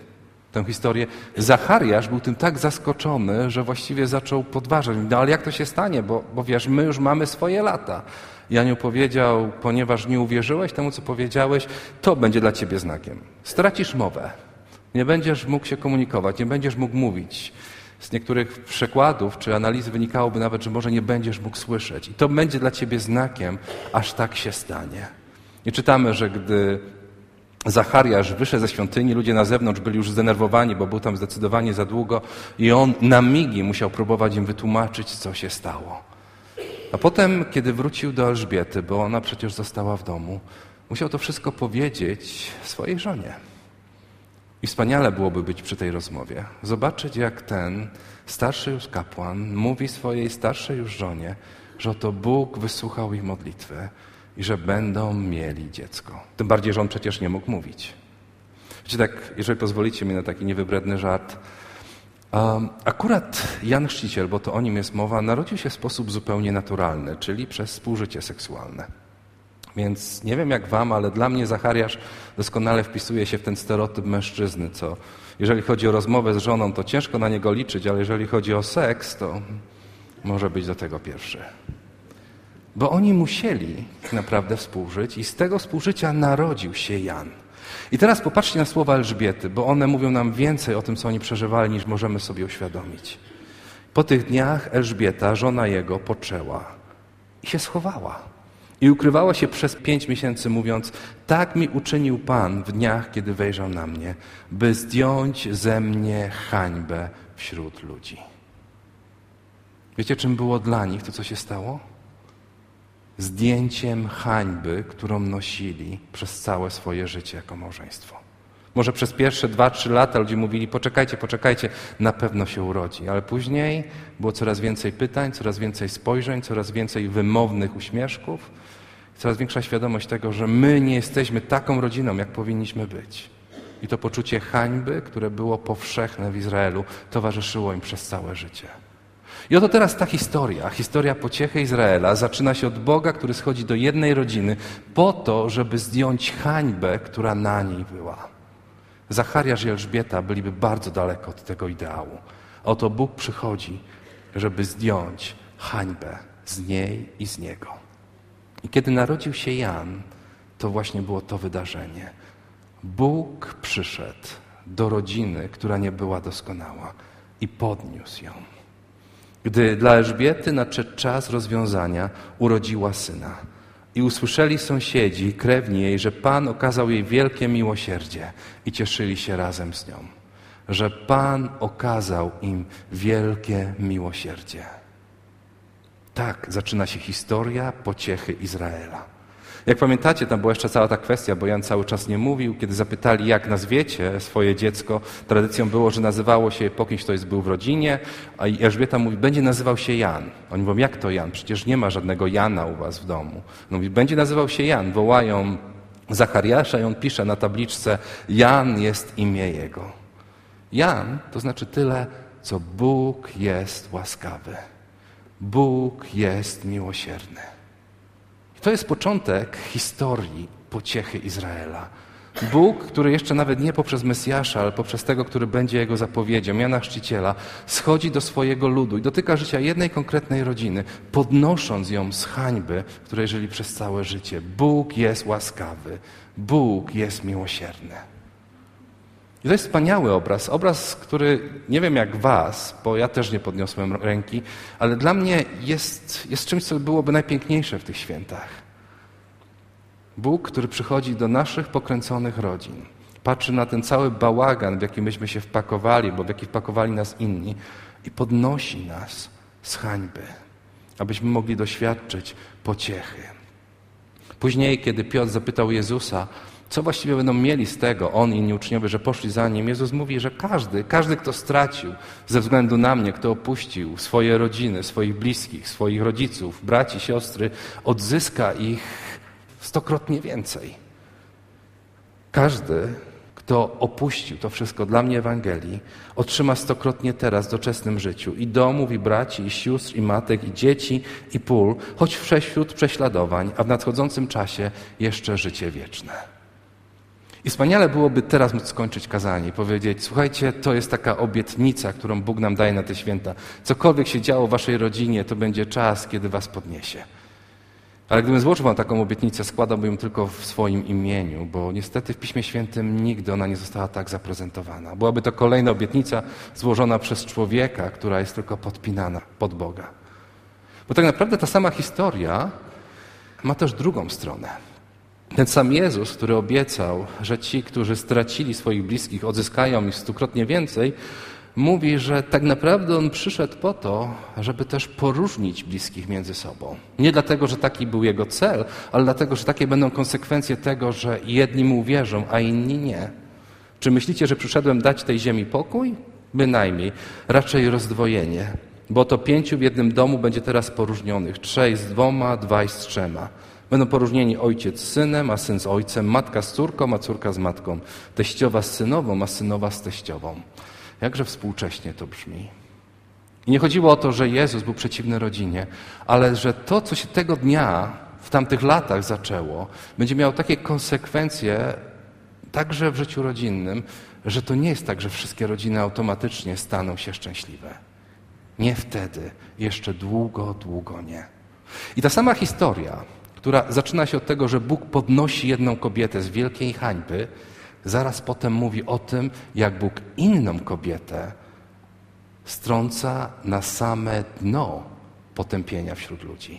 Speaker 1: tę historię. Zachariasz był tym tak zaskoczony, że właściwie zaczął podważać. No ale jak to się stanie, bo, bo wiesz, my już mamy swoje lata. I anioł powiedział, ponieważ nie uwierzyłeś temu, co powiedziałeś, to będzie dla ciebie znakiem. Stracisz mowę. Nie będziesz mógł się komunikować, nie będziesz mógł mówić. Z niektórych przekładów czy analiz wynikałoby nawet, że może nie będziesz mógł słyszeć. I to będzie dla ciebie znakiem, aż tak się stanie. I czytamy, że gdy Zachariasz wyszedł ze świątyni, ludzie na zewnątrz byli już zdenerwowani, bo był tam zdecydowanie za długo i on na migi musiał próbować im wytłumaczyć, co się stało. A potem, kiedy wrócił do Elżbiety, bo ona przecież została w domu, musiał to wszystko powiedzieć swojej żonie. I wspaniale byłoby być przy tej rozmowie. Zobaczyć, jak ten starszy już kapłan mówi swojej starszej już żonie, że oto Bóg wysłuchał ich modlitwy i że będą mieli dziecko. Tym bardziej, że on przecież nie mógł mówić. Wiecie, tak, jeżeli pozwolicie mi na taki niewybredny żart, um, akurat Jan Chrzciciel, bo to o nim jest mowa, narodził się w sposób zupełnie naturalny, czyli przez współżycie seksualne. Więc nie wiem jak wam, ale dla mnie Zachariasz doskonale wpisuje się w ten stereotyp mężczyzny, co jeżeli chodzi o rozmowę z żoną, to ciężko na niego liczyć, ale jeżeli chodzi o seks, to może być do tego pierwszy. Bo oni musieli naprawdę współżyć i z tego współżycia narodził się Jan. I teraz popatrzcie na słowa Elżbiety, bo one mówią nam więcej o tym, co oni przeżywali, niż możemy sobie uświadomić. Po tych dniach Elżbieta, żona jego, poczęła i się schowała. I ukrywała się przez pięć miesięcy, mówiąc, tak mi uczynił Pan w dniach, kiedy wejrzał na mnie, by zdjąć ze mnie hańbę wśród ludzi. Wiecie, czym było dla nich to, co się stało? Zdjęciem hańby, którą nosili przez całe swoje życie jako małżeństwo. Może przez pierwsze dwa, trzy lata ludzie mówili, poczekajcie, poczekajcie, na pewno się urodzi. Ale później było coraz więcej pytań, coraz więcej spojrzeń, coraz więcej wymownych uśmieszków, coraz większa świadomość tego, że my nie jesteśmy taką rodziną, jak powinniśmy być. I to poczucie hańby, które było powszechne w Izraelu, towarzyszyło im przez całe życie. I oto teraz ta historia, historia pociechy Izraela, zaczyna się od Boga, który schodzi do jednej rodziny po to, żeby zdjąć hańbę, która na niej była. Zachariasz i Elżbieta byliby bardzo daleko od tego ideału. Oto Bóg przychodzi, żeby zdjąć hańbę z niej i z niego. I kiedy narodził się Jan, to właśnie było to wydarzenie. Bóg przyszedł do rodziny, która nie była doskonała i podniósł ją. Gdy dla Elżbiety nadszedł czas rozwiązania, urodziła syna. I usłyszeli sąsiedzi i krewni jej, że Pan okazał jej wielkie miłosierdzie i cieszyli się razem z nią. Że Pan okazał im wielkie miłosierdzie. Tak zaczyna się historia pociechy Izraela. Jak pamiętacie, tam była jeszcze cała ta kwestia, bo Jan cały czas nie mówił. Kiedy zapytali, jak nazwiecie swoje dziecko, tradycją było, że nazywało się po kimś, kto jest był w rodzinie, a Elżbieta mówi, będzie nazywał się Jan. Oni mówią, jak to Jan? Przecież nie ma żadnego Jana u was w domu. No, mówi, będzie nazywał się Jan. Wołają Zachariasza i on pisze na tabliczce, Jan jest imię jego. Jan to znaczy tyle, co Bóg jest łaskawy. Bóg jest miłosierny. To jest początek historii pociechy Izraela. Bóg, który jeszcze nawet nie poprzez Mesjasza, ale poprzez tego, który będzie jego zapowiedzią, Jana Chrzciciela, schodzi do swojego ludu i dotyka życia jednej konkretnej rodziny, podnosząc ją z hańby, w której żyli przez całe życie. Bóg jest łaskawy. Bóg jest miłosierny. I to jest wspaniały obraz. Obraz, który nie wiem jak was, bo ja też nie podniosłem ręki, ale dla mnie jest, jest czymś, co byłoby najpiękniejsze w tych świętach. Bóg, który przychodzi do naszych pokręconych rodzin, patrzy na ten cały bałagan, w jaki myśmy się wpakowali, bo w jaki wpakowali nas inni i podnosi nas z hańby, abyśmy mogli doświadczyć pociechy. Później, kiedy Piotr zapytał Jezusa, co właściwie będą mieli z tego, on i inni uczniowie, że poszli za nim, Jezus mówi, że każdy, każdy, kto stracił ze względu na mnie, kto opuścił swoje rodziny, swoich bliskich, swoich rodziców, braci, siostry, odzyska ich stokrotnie więcej. Każdy, kto opuścił to wszystko dla mnie Ewangelii, otrzyma stokrotnie teraz w doczesnym życiu i domów, i braci, i sióstr, i matek, i dzieci, i pól, choć wśród prześladowań, a w nadchodzącym czasie jeszcze życie wieczne. I wspaniale byłoby teraz móc skończyć kazanie i powiedzieć, słuchajcie, to jest taka obietnica, którą Bóg nam daje na te święta. Cokolwiek się działo w waszej rodzinie, to będzie czas, kiedy was podniesie. Ale gdybym złożył wam taką obietnicę, składałbym ją tylko w swoim imieniu, bo niestety w Piśmie Świętym nigdy ona nie została tak zaprezentowana. Byłaby to kolejna obietnica złożona przez człowieka, która jest tylko podpinana pod Boga. Bo tak naprawdę ta sama historia ma też drugą stronę. Ten sam Jezus, który obiecał, że ci, którzy stracili swoich bliskich, odzyskają ich stukrotnie więcej, mówi, że tak naprawdę On przyszedł po to, żeby też poróżnić bliskich między sobą. Nie dlatego, że taki był Jego cel, ale dlatego, że takie będą konsekwencje tego, że jedni Mu uwierzą, a inni nie. Czy myślicie, że przyszedłem dać tej ziemi pokój? Bynajmniej. Raczej rozdwojenie. Bo to pięciu w jednym domu będzie teraz poróżnionych. Trzej z dwoma, dwaj z trzema. Będą poróżnieni ojciec z synem, a syn z ojcem, matka z córką, a córka z matką, teściowa z synową, a synowa z teściową. Jakże współcześnie to brzmi. I nie chodziło o to, że Jezus był przeciwny rodzinie, ale że to, co się tego dnia, w tamtych latach zaczęło, będzie miało takie konsekwencje także w życiu rodzinnym, że to nie jest tak, że wszystkie rodziny automatycznie staną się szczęśliwe. Nie wtedy, jeszcze długo, długo nie. I ta sama historia, która zaczyna się od tego, że Bóg podnosi jedną kobietę z wielkiej hańby, zaraz potem mówi o tym, jak Bóg inną kobietę strąca na same dno potępienia wśród ludzi.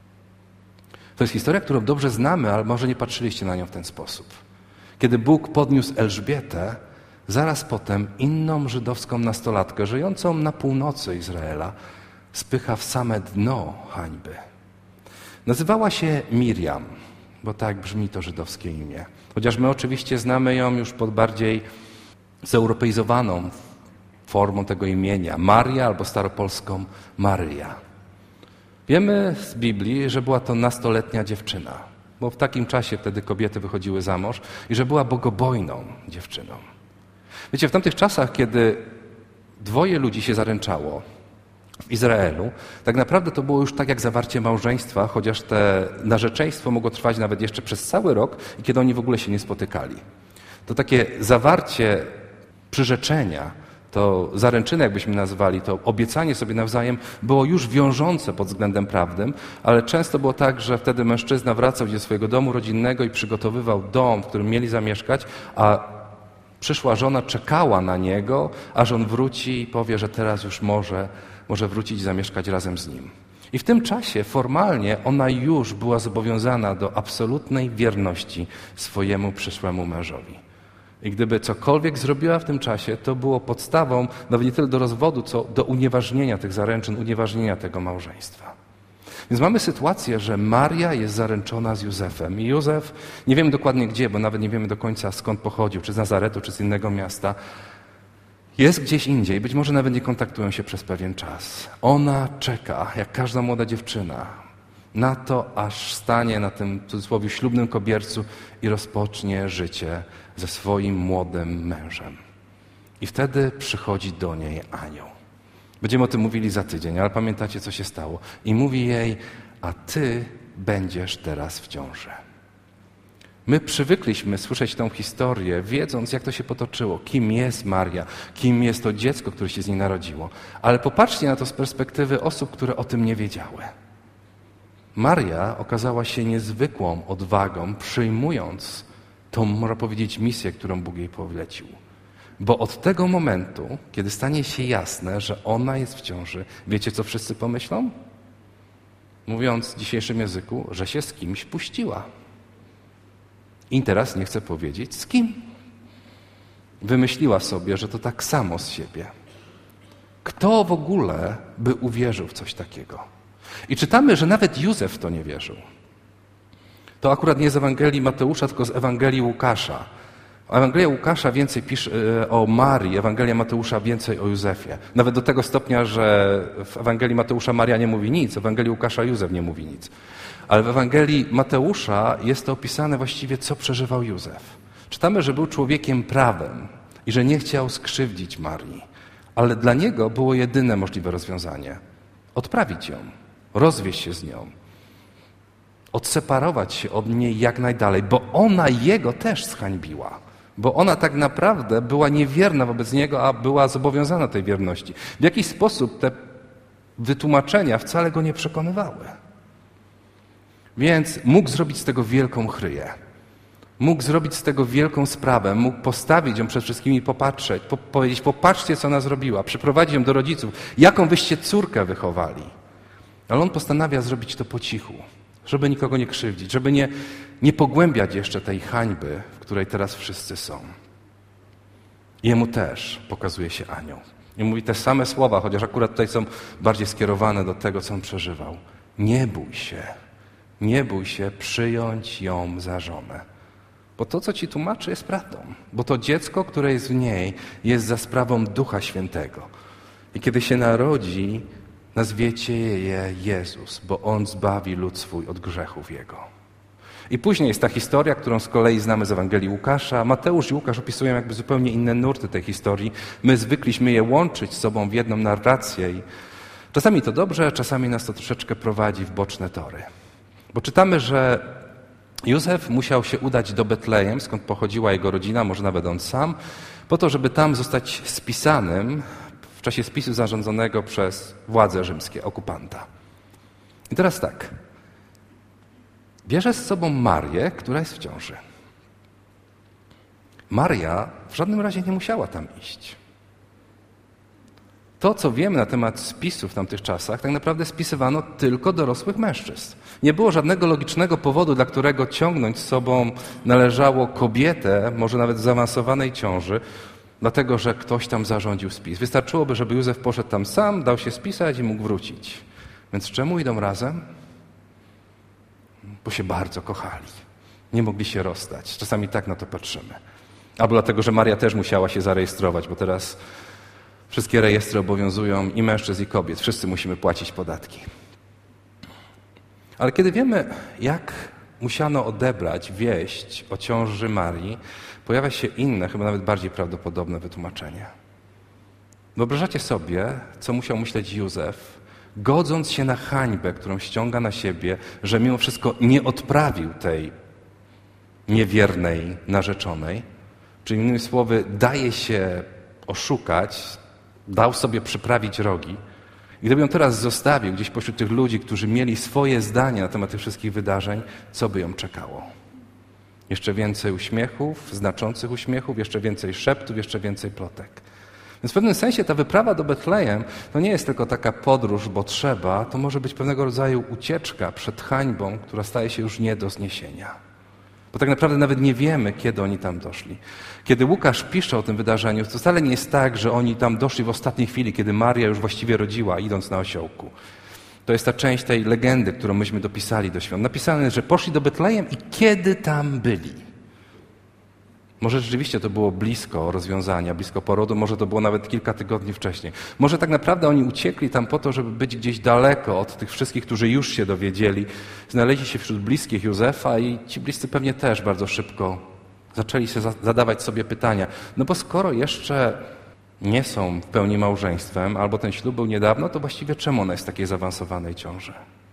Speaker 1: To jest historia, którą dobrze znamy, ale może nie patrzyliście na nią w ten sposób. Kiedy Bóg podniósł Elżbietę, zaraz potem inną żydowską nastolatkę, żyjącą na północy Izraela, spycha w same dno hańby. Nazywała się Miriam, bo tak brzmi to żydowskie imię. Chociaż my oczywiście znamy ją już pod bardziej zeuropeizowaną formą tego imienia. Maria albo staropolską Maryja. Wiemy z Biblii, że była to nastoletnia dziewczyna, bo w takim czasie wtedy kobiety wychodziły za mąż i że była bogobojną dziewczyną. Wiecie, w tamtych czasach, kiedy dwoje ludzi się zaręczało w Izraelu, tak naprawdę to było już tak jak zawarcie małżeństwa, chociaż te narzeczeństwo mogło trwać nawet jeszcze przez cały rok i kiedy oni w ogóle się nie spotykali. To takie zawarcie przyrzeczenia, to zaręczyny, jakbyśmy nazwali, to obiecanie sobie nawzajem było już wiążące pod względem prawnym, ale często było tak, że wtedy mężczyzna wracał do swojego domu rodzinnego i przygotowywał dom, w którym mieli zamieszkać, a przyszła żona czekała na niego, aż on wróci i powie, że teraz już może, może wrócić i zamieszkać razem z nim. I w tym czasie formalnie ona już była zobowiązana do absolutnej wierności swojemu przyszłemu mężowi. I gdyby cokolwiek zrobiła w tym czasie, to było podstawą nawet nie tyle do rozwodu, co do unieważnienia tych zaręczyn, unieważnienia tego małżeństwa. Więc mamy sytuację, że Maria jest zaręczona z Józefem. I Józef, nie wiemy dokładnie gdzie, bo nawet nie wiemy do końca skąd pochodził, czy z Nazaretu, czy z innego miasta, jest gdzieś indziej, być może nawet nie kontaktują się przez pewien czas. Ona czeka, jak każda młoda dziewczyna, na to, aż stanie na tym, w cudzysłowie, ślubnym kobiercu i rozpocznie życie ze swoim młodym mężem. I wtedy przychodzi do niej anioł. Będziemy o tym mówili za tydzień, ale pamiętacie, co się stało. I mówi jej, a ty będziesz teraz w ciąży. My przywykliśmy słyszeć tę historię, wiedząc, jak to się potoczyło, kim jest Maria, kim jest to dziecko, które się z niej narodziło. Ale popatrzcie na to z perspektywy osób, które o tym nie wiedziały. Maria okazała się niezwykłą odwagą, przyjmując tą, można powiedzieć, misję, którą Bóg jej polecił. Bo od tego momentu, kiedy stanie się jasne, że ona jest w ciąży, wiecie, co wszyscy pomyślą? Mówiąc w dzisiejszym języku, że się z kimś puściła. I teraz nie chcę powiedzieć z kim. Wymyśliła sobie, że to tak samo z siebie. Kto w ogóle by uwierzył w coś takiego? I czytamy, że nawet Józef w to nie wierzył. To akurat nie z Ewangelii Mateusza, tylko z Ewangelii Łukasza. Ewangelia Łukasza więcej pisze o Marii, Ewangelia Mateusza więcej o Józefie. Nawet do tego stopnia, że w Ewangelii Mateusza Maria nie mówi nic, w Ewangelii Łukasza Józef nie mówi nic. Ale w Ewangelii Mateusza jest to opisane właściwie, co przeżywał Józef. Czytamy, że był człowiekiem prawem i że nie chciał skrzywdzić Marii. Ale dla niego było jedyne możliwe rozwiązanie. Odprawić ją, rozwieść się z nią, odseparować się od niej jak najdalej, bo ona jego też zhańbiła. Bo ona tak naprawdę była niewierna wobec niego, a była zobowiązana tej wierności. W jakiś sposób te wytłumaczenia wcale go nie przekonywały. Więc mógł zrobić z tego wielką chryję. Mógł zrobić z tego wielką sprawę. Mógł postawić ją przed wszystkimi, popatrzeć, po, powiedzieć, popatrzcie, co ona zrobiła. Przyprowadzić ją do rodziców. Jaką wyście córkę wychowali. Ale on postanawia zrobić to po cichu, żeby nikogo nie krzywdzić, żeby nie, nie pogłębiać jeszcze tej hańby, w której teraz wszyscy są. I jemu też pokazuje się anioł. I mówi te same słowa, chociaż akurat tutaj są bardziej skierowane do tego, co on przeżywał. Nie bój się, nie bój się przyjąć ją za żonę. Bo to, co ci tłumaczy, jest prawdą. Bo to dziecko, które jest w niej, jest za sprawą Ducha Świętego. I kiedy się narodzi, nazwiecie je Jezus, bo On zbawi lud swój od grzechów Jego. I później jest ta historia, którą z kolei znamy z Ewangelii Łukasza. Mateusz i Łukasz opisują jakby zupełnie inne nurty tej historii. My zwykliśmy je łączyć z sobą w jedną narrację. I czasami to dobrze, czasami nas to troszeczkę prowadzi w boczne tory. Bo czytamy, że Józef musiał się udać do Betlejem, skąd pochodziła jego rodzina, może nawet on sam, po to, żeby tam zostać spisanym w czasie spisu zarządzonego przez władze rzymskie, okupanta. I teraz tak. Bierze z sobą Marię, która jest w ciąży. Maria w żadnym razie nie musiała tam iść. To, co wiemy na temat spisów w tamtych czasach, tak naprawdę spisywano tylko dorosłych mężczyzn. Nie było żadnego logicznego powodu, dla którego ciągnąć z sobą należało kobietę, może nawet w zaawansowanej ciąży, dlatego że ktoś tam zarządził spis. Wystarczyłoby, żeby Józef poszedł tam sam, dał się spisać i mógł wrócić. Więc czemu idą razem? Bo się bardzo kochali. Nie mogli się rozstać. Czasami tak na to patrzymy. Albo dlatego, że Maria też musiała się zarejestrować, bo teraz wszystkie rejestry obowiązują i mężczyzn, i kobiet. Wszyscy musimy płacić podatki. Ale kiedy wiemy, jak musiano odebrać wieść o ciąży Marii, pojawia się inne, chyba nawet bardziej prawdopodobne wytłumaczenie. Wyobrażacie sobie, co musiał myśleć Józef, godząc się na hańbę, którą ściąga na siebie, że mimo wszystko nie odprawił tej niewiernej narzeczonej, czyli innymi słowy daje się oszukać, dał sobie przyprawić rogi. I gdyby ją teraz zostawił gdzieś pośród tych ludzi, którzy mieli swoje zdanie na temat tych wszystkich wydarzeń, co by ją czekało? Jeszcze więcej uśmiechów, znaczących uśmiechów, jeszcze więcej szeptów, jeszcze więcej plotek. Więc w pewnym sensie ta wyprawa do Betlejem to nie jest tylko taka podróż, bo trzeba, to może być pewnego rodzaju ucieczka przed hańbą, która staje się już nie do zniesienia. Bo tak naprawdę nawet nie wiemy, kiedy oni tam doszli. Kiedy Łukasz pisze o tym wydarzeniu, to wcale nie jest tak, że oni tam doszli w ostatniej chwili, kiedy Maria już właściwie rodziła, idąc na osiołku. To jest ta część tej legendy, którą myśmy dopisali do świąt. Napisane, że poszli do Betlejem i kiedy tam byli. Może rzeczywiście to było blisko rozwiązania, blisko porodu, może to było nawet kilka tygodni wcześniej. Może tak naprawdę oni uciekli tam po to, żeby być gdzieś daleko od tych wszystkich, którzy już się dowiedzieli. Znaleźli się wśród bliskich Józefa i ci bliscy pewnie też bardzo szybko zaczęli się zadawać sobie pytania. No bo skoro jeszcze nie są w pełni małżeństwem, albo ten ślub był niedawno, to właściwie czemu ona jest w takiej zaawansowanej ciąży?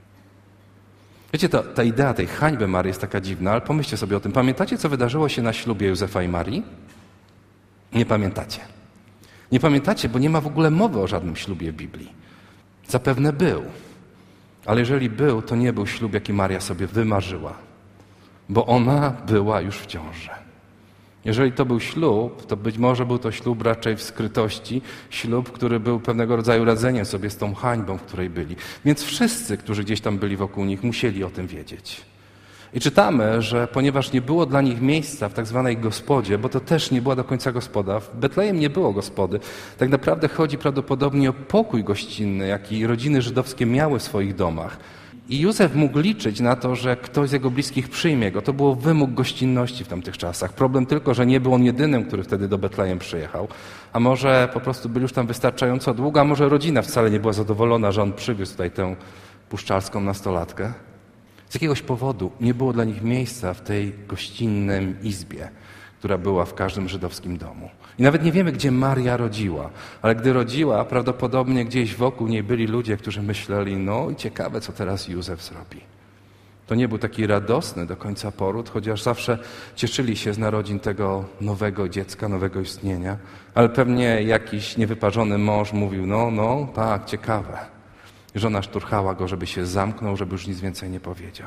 Speaker 1: Wiecie, to, ta idea tej hańby Marii jest taka dziwna, ale pomyślcie sobie o tym. Pamiętacie, co wydarzyło się na ślubie Józefa i Marii? Nie pamiętacie. Nie pamiętacie, bo nie ma w ogóle mowy o żadnym ślubie w Biblii. Zapewne był. Ale jeżeli był, to nie był ślub, jaki Maria sobie wymarzyła. Bo ona była już w ciąży. Jeżeli to był ślub, to być może był to ślub raczej w skrytości, ślub, który był pewnego rodzaju radzeniem sobie z tą hańbą, w której byli. Więc wszyscy, którzy gdzieś tam byli wokół nich, musieli o tym wiedzieć. I czytamy, że ponieważ nie było dla nich miejsca w tak zwanej gospodzie, bo to też nie była do końca gospoda, w Betlejem nie było gospody, tak naprawdę chodzi prawdopodobnie o pokój gościnny, jaki rodziny żydowskie miały w swoich domach. I Józef mógł liczyć na to, że ktoś z jego bliskich przyjmie go. To był wymóg gościnności w tamtych czasach. Problem tylko, że nie był on jedynym, który wtedy do Betlejem przyjechał. A może po prostu byli już tam wystarczająco długo, a może rodzina wcale nie była zadowolona, że on przywiózł tutaj tę puszczalską nastolatkę. Z jakiegoś powodu nie było dla nich miejsca w tej gościnnej izbie, która była w każdym żydowskim domu. I nawet nie wiemy, gdzie Maria rodziła, ale gdy rodziła, prawdopodobnie gdzieś wokół niej byli ludzie, którzy myśleli, no i ciekawe, co teraz Józef zrobi. To nie był taki radosny do końca poród, chociaż zawsze cieszyli się z narodzin tego nowego dziecka, nowego istnienia, ale pewnie jakiś niewyparzony mąż mówił, no, no, tak, ciekawe. Żona szturchała go, żeby się zamknął, żeby już nic więcej nie powiedział.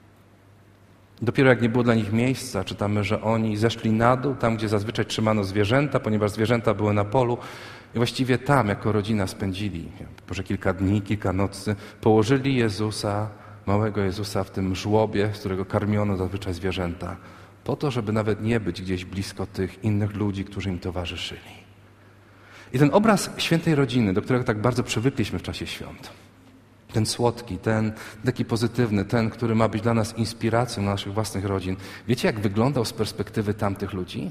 Speaker 1: Dopiero jak nie było dla nich miejsca, czytamy, że oni zeszli na dół, tam gdzie zazwyczaj trzymano zwierzęta, ponieważ zwierzęta były na polu i właściwie tam jako rodzina spędzili może kilka dni, kilka nocy, położyli Jezusa, małego Jezusa w tym żłobie, z którego karmiono zazwyczaj zwierzęta, po to, żeby nawet nie być gdzieś blisko tych innych ludzi, którzy im towarzyszyli. I ten obraz świętej rodziny, do którego tak bardzo przywykliśmy w czasie świąt, ten słodki, ten taki pozytywny, ten, który ma być dla nas inspiracją naszych własnych rodzin. Wiecie, jak wyglądał z perspektywy tamtych ludzi?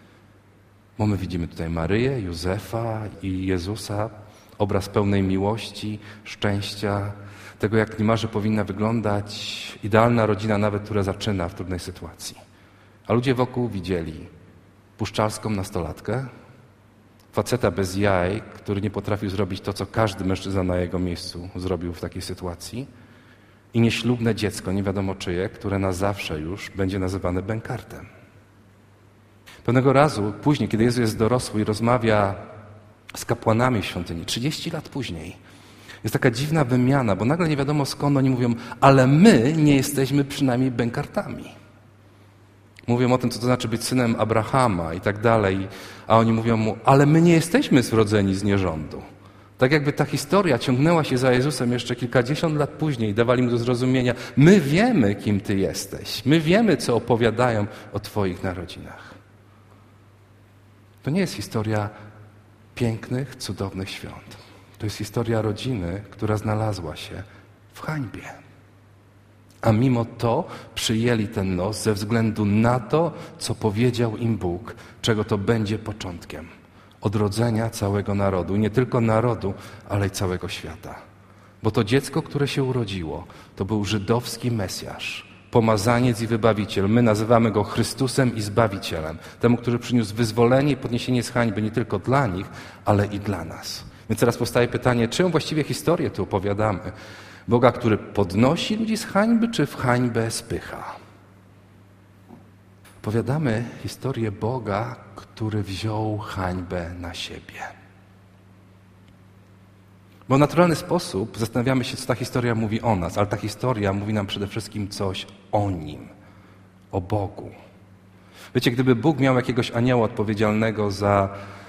Speaker 1: Bo my widzimy tutaj Maryję, Józefa i Jezusa, obraz pełnej miłości, szczęścia, tego, jak niemalże powinna wyglądać idealna rodzina, nawet która zaczyna w trudnej sytuacji. A ludzie wokół widzieli puszczalską nastolatkę, faceta bez jaj, który nie potrafił zrobić to, co każdy mężczyzna na jego miejscu zrobił w takiej sytuacji, i nieślubne dziecko, nie wiadomo czyje, które na zawsze już będzie nazywane bękartem. Pewnego razu, później, kiedy Jezus jest dorosły i rozmawia z kapłanami w świątyni, trzydzieści lat później, jest taka dziwna wymiana, bo nagle nie wiadomo skąd oni mówią, ale my nie jesteśmy przynajmniej bękartami. Mówią o tym, co to znaczy być synem Abrahama i tak dalej, a oni mówią mu, ale my nie jesteśmy zrodzeni z nierządu. Tak jakby ta historia ciągnęła się za Jezusem jeszcze kilkadziesiąt lat później i dawali mu do zrozumienia, my wiemy, kim Ty jesteś, my wiemy, co opowiadają o Twoich narodzinach. To nie jest historia pięknych, cudownych świąt. To jest historia rodziny, która znalazła się w hańbie. A mimo to przyjęli ten los ze względu na to, co powiedział im Bóg, czego to będzie początkiem. Odrodzenia całego narodu. Nie tylko narodu, ale i całego świata. Bo to dziecko, które się urodziło, to był żydowski Mesjasz, pomazaniec i wybawiciel. My nazywamy go Chrystusem i Zbawicielem. Temu, który przyniósł wyzwolenie i podniesienie z hańby nie tylko dla nich, ale i dla nas. Więc teraz powstaje pytanie, czyją właściwie historię tu opowiadamy? Boga, który podnosi ludzi z hańby, czy w hańbę spycha? Opowiadamy historię Boga, który wziął hańbę na siebie. Bo w naturalny sposób zastanawiamy się, co ta historia mówi o nas, ale ta historia mówi nam przede wszystkim coś o Nim, o Bogu. Wiecie, gdyby Bóg miał jakiegoś anioła odpowiedzialnego za,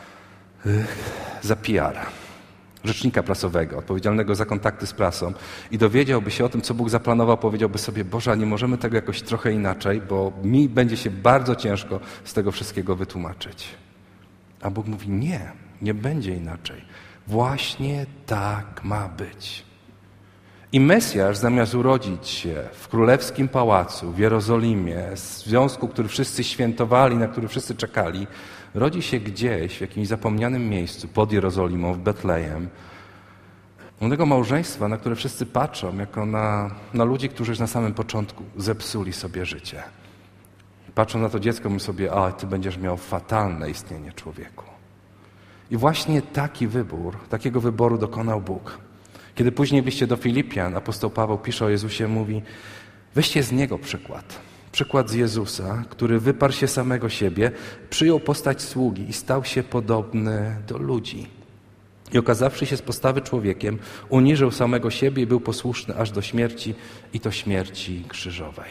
Speaker 1: za P R, rzecznika prasowego, odpowiedzialnego za kontakty z prasą i dowiedziałby się o tym, co Bóg zaplanował, powiedziałby sobie, Boże, a nie możemy tego jakoś trochę inaczej, bo mi będzie się bardzo ciężko z tego wszystkiego wytłumaczyć. A Bóg mówi, nie, nie będzie inaczej. Właśnie tak ma być. I Mesjasz, zamiast urodzić się w królewskim pałacu w Jerozolimie, w związku, który wszyscy świętowali, na który wszyscy czekali, rodzi się gdzieś w jakimś zapomnianym miejscu pod Jerozolimą, w Betlejem. Młodego małżeństwa, na które wszyscy patrzą jako na, na ludzi, którzy już na samym początku zepsuli sobie życie. Patrzą na to dziecko, mówią sobie, a ty będziesz miał fatalne istnienie, człowieku. I właśnie taki wybór, takiego wyboru dokonał Bóg. Kiedy później w liście do Filipian apostoł Paweł pisze o Jezusie, mówi, weźcie z Niego przykład. Przykład z Jezusa, który wyparł się samego siebie, przyjął postać sługi i stał się podobny do ludzi. I okazawszy się z postawy człowiekiem, uniżył samego siebie i był posłuszny aż do śmierci i to śmierci krzyżowej.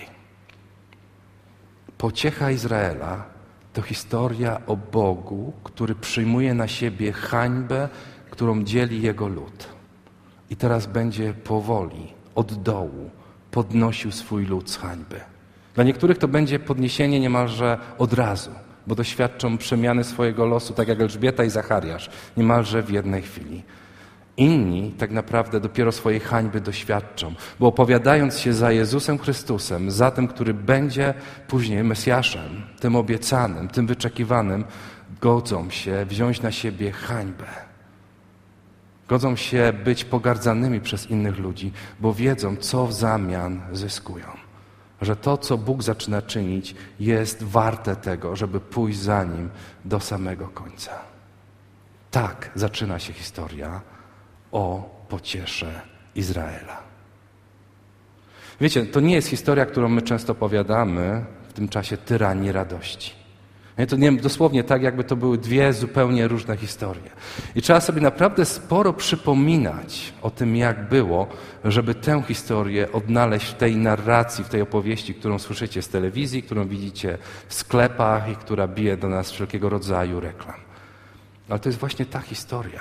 Speaker 1: Pociecha Izraela to historia o Bogu, który przyjmuje na siebie hańbę, którą dzieli Jego lud. I teraz będzie powoli, od dołu, podnosił swój lud z hańby. Dla niektórych to będzie podniesienie niemalże od razu, bo doświadczą przemiany swojego losu, tak jak Elżbieta i Zachariasz, niemalże w jednej chwili. Inni tak naprawdę dopiero swojej hańby doświadczą, bo opowiadając się za Jezusem Chrystusem, za tym, który będzie później Mesjaszem, tym obiecanym, tym wyczekiwanym, godzą się wziąć na siebie hańbę. Godzą się być pogardzanymi przez innych ludzi, bo wiedzą, co w zamian zyskują. Że to, co Bóg zaczyna czynić, jest warte tego, żeby pójść za Nim do samego końca. Tak zaczyna się historia o pociesze Izraela. Wiecie, to nie jest historia, którą my często opowiadamy w tym czasie tyranii radości. To nie, dosłownie tak, jakby to były dwie zupełnie różne historie. I trzeba sobie naprawdę sporo przypominać o tym, jak było, żeby tę historię odnaleźć w tej narracji, w tej opowieści, którą słyszycie z telewizji, którą widzicie w sklepach i która bije do nas wszelkiego rodzaju reklam. Ale to jest właśnie ta historia.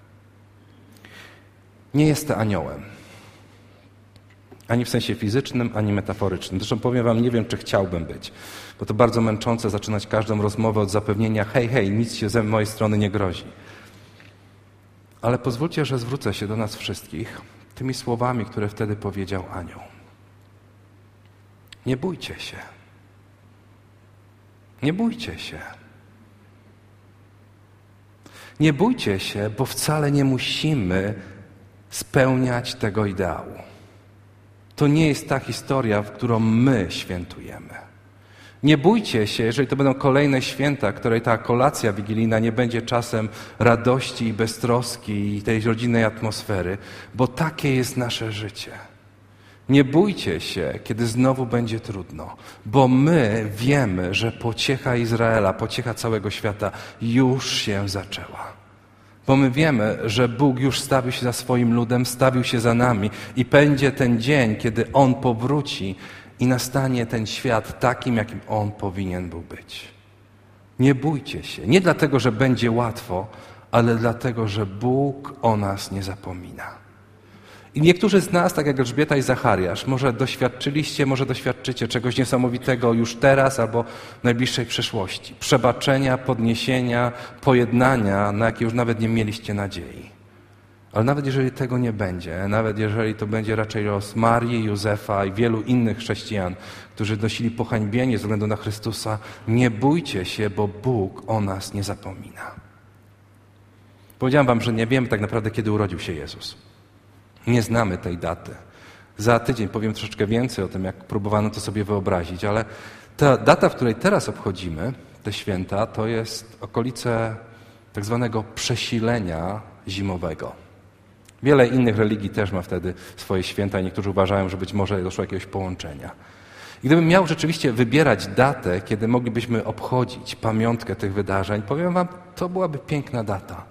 Speaker 1: Nie jestem aniołem. Ani w sensie fizycznym, ani metaforycznym. Zresztą powiem wam, nie wiem, czy chciałbym być. Bo to bardzo męczące zaczynać każdą rozmowę od zapewnienia hej, hej, nic się ze mojej strony nie grozi. Ale pozwólcie, że zwrócę się do nas wszystkich tymi słowami, które wtedy powiedział anioł. Nie bójcie się. Nie bójcie się. Nie bójcie się, bo wcale nie musimy spełniać tego ideału. To nie jest ta historia, w którą my świętujemy. Nie bójcie się, jeżeli to będą kolejne święta, której ta kolacja wigilijna nie będzie czasem radości i beztroski i tej rodzinnej atmosfery, bo takie jest nasze życie. Nie bójcie się, kiedy znowu będzie trudno, bo my wiemy, że pociecha Izraela, pociecha całego świata już się zaczęła. Bo my wiemy, że Bóg już stawił się za swoim ludem, stawił się za nami i będzie ten dzień, kiedy On powróci i nastanie ten świat takim, jakim On powinien był być. Nie bójcie się. Nie dlatego, że będzie łatwo, ale dlatego, że Bóg o nas nie zapomina. I niektórzy z nas, tak jak Elżbieta i Zachariasz, może doświadczyliście, może doświadczycie czegoś niesamowitego już teraz albo w najbliższej przyszłości. Przebaczenia, podniesienia, pojednania, na jakie już nawet nie mieliście nadziei. Ale nawet jeżeli tego nie będzie, nawet jeżeli to będzie raczej los Marii, Józefa i wielu innych chrześcijan, którzy nosili pohańbienie ze względu na Chrystusa, nie bójcie się, bo Bóg o nas nie zapomina. Powiedziałem wam, że nie wiemy tak naprawdę, kiedy urodził się Jezus. Nie znamy tej daty. Za tydzień powiem troszeczkę więcej o tym, jak próbowano to sobie wyobrazić, ale ta data, w której teraz obchodzimy te święta, to jest okolice tak zwanego przesilenia zimowego. Wiele innych religii też ma wtedy swoje święta i niektórzy uważają, że być może doszło do jakiegoś połączenia. I gdybym miał rzeczywiście wybierać datę, kiedy moglibyśmy obchodzić pamiątkę tych wydarzeń, powiem wam, to byłaby piękna data.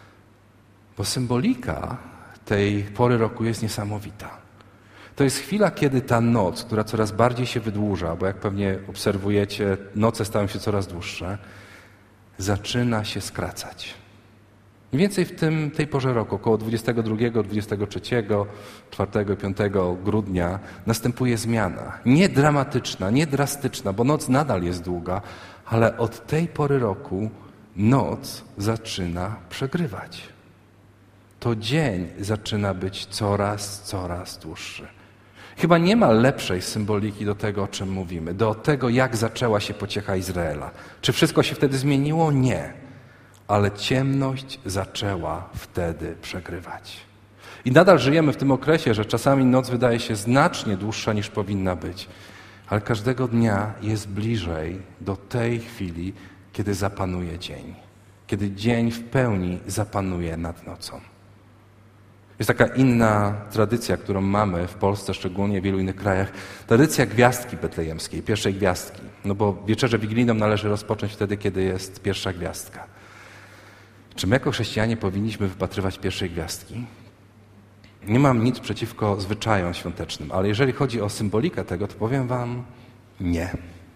Speaker 1: Bo symbolika tej pory roku jest niesamowita. To jest chwila, kiedy ta noc, która coraz bardziej się wydłuża, bo jak pewnie obserwujecie, noce stają się coraz dłuższe, zaczyna się skracać. Mniej więcej w tym, tej porze roku, około dwudziestego drugiego, dwudziestego trzeciego, czwartego i piątego grudnia następuje zmiana. Nie dramatyczna, nie drastyczna, bo noc nadal jest długa, ale od tej pory roku noc zaczyna przegrywać. To dzień zaczyna być coraz, coraz dłuższy. Chyba nie ma lepszej symboliki do tego, o czym mówimy, do tego, jak zaczęła się pociecha Izraela. Czy wszystko się wtedy zmieniło? Nie. Ale ciemność zaczęła wtedy przegrywać. I nadal żyjemy w tym okresie, że czasami noc wydaje się znacznie dłuższa niż powinna być. Ale każdego dnia jest bliżej do tej chwili, kiedy zapanuje dzień. Kiedy dzień w pełni zapanuje nad nocą. Jest taka inna tradycja, którą mamy w Polsce, szczególnie w wielu innych krajach. Tradycja gwiazdki betlejemskiej, pierwszej gwiazdki. No bo wieczerzę wigilijną należy rozpocząć wtedy, kiedy jest pierwsza gwiazdka. Czy my jako chrześcijanie powinniśmy wypatrywać pierwszej gwiazdki? Nie mam nic przeciwko zwyczajom świątecznym, ale jeżeli chodzi o symbolikę tego, to powiem wam nie.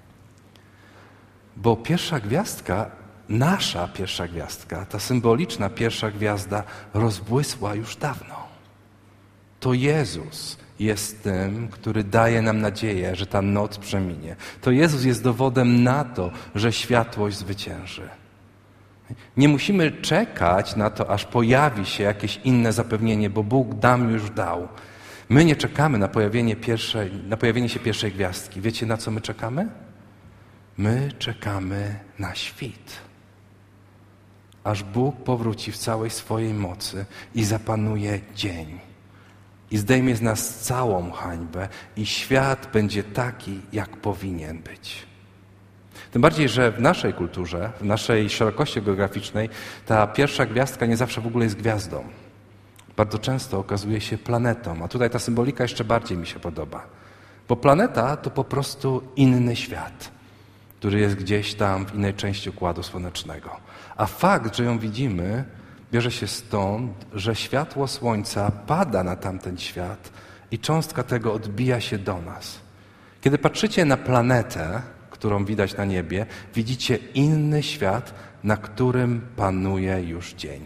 Speaker 1: Bo pierwsza gwiazdka, nasza pierwsza gwiazdka, ta symboliczna pierwsza gwiazda rozbłysła już dawno. To Jezus jest tym, który daje nam nadzieję, że ta noc przeminie. To Jezus jest dowodem na to, że światłość zwycięży. Nie musimy czekać na to, aż pojawi się jakieś inne zapewnienie, bo Bóg nam już dał. My nie czekamy na pojawienie, pierwszej, na pojawienie się pierwszej gwiazdki. Wiecie, na co my czekamy? My czekamy na świt. Aż Bóg powróci w całej swojej mocy i zapanuje dzień. I zdejmie z nas całą hańbę i świat będzie taki, jak powinien być. Tym bardziej, że w naszej kulturze, w naszej szerokości geograficznej ta pierwsza gwiazdka nie zawsze w ogóle jest gwiazdą. Bardzo często okazuje się planetą, a tutaj ta symbolika jeszcze bardziej mi się podoba. Bo planeta to po prostu inny świat, który jest gdzieś tam w innej części Układu Słonecznego. A fakt, że ją widzimy, bierze się stąd, że światło Słońca pada na tamten świat i cząstka tego odbija się do nas. Kiedy patrzycie na planetę, którą widać na niebie, widzicie inny świat, na którym panuje już dzień.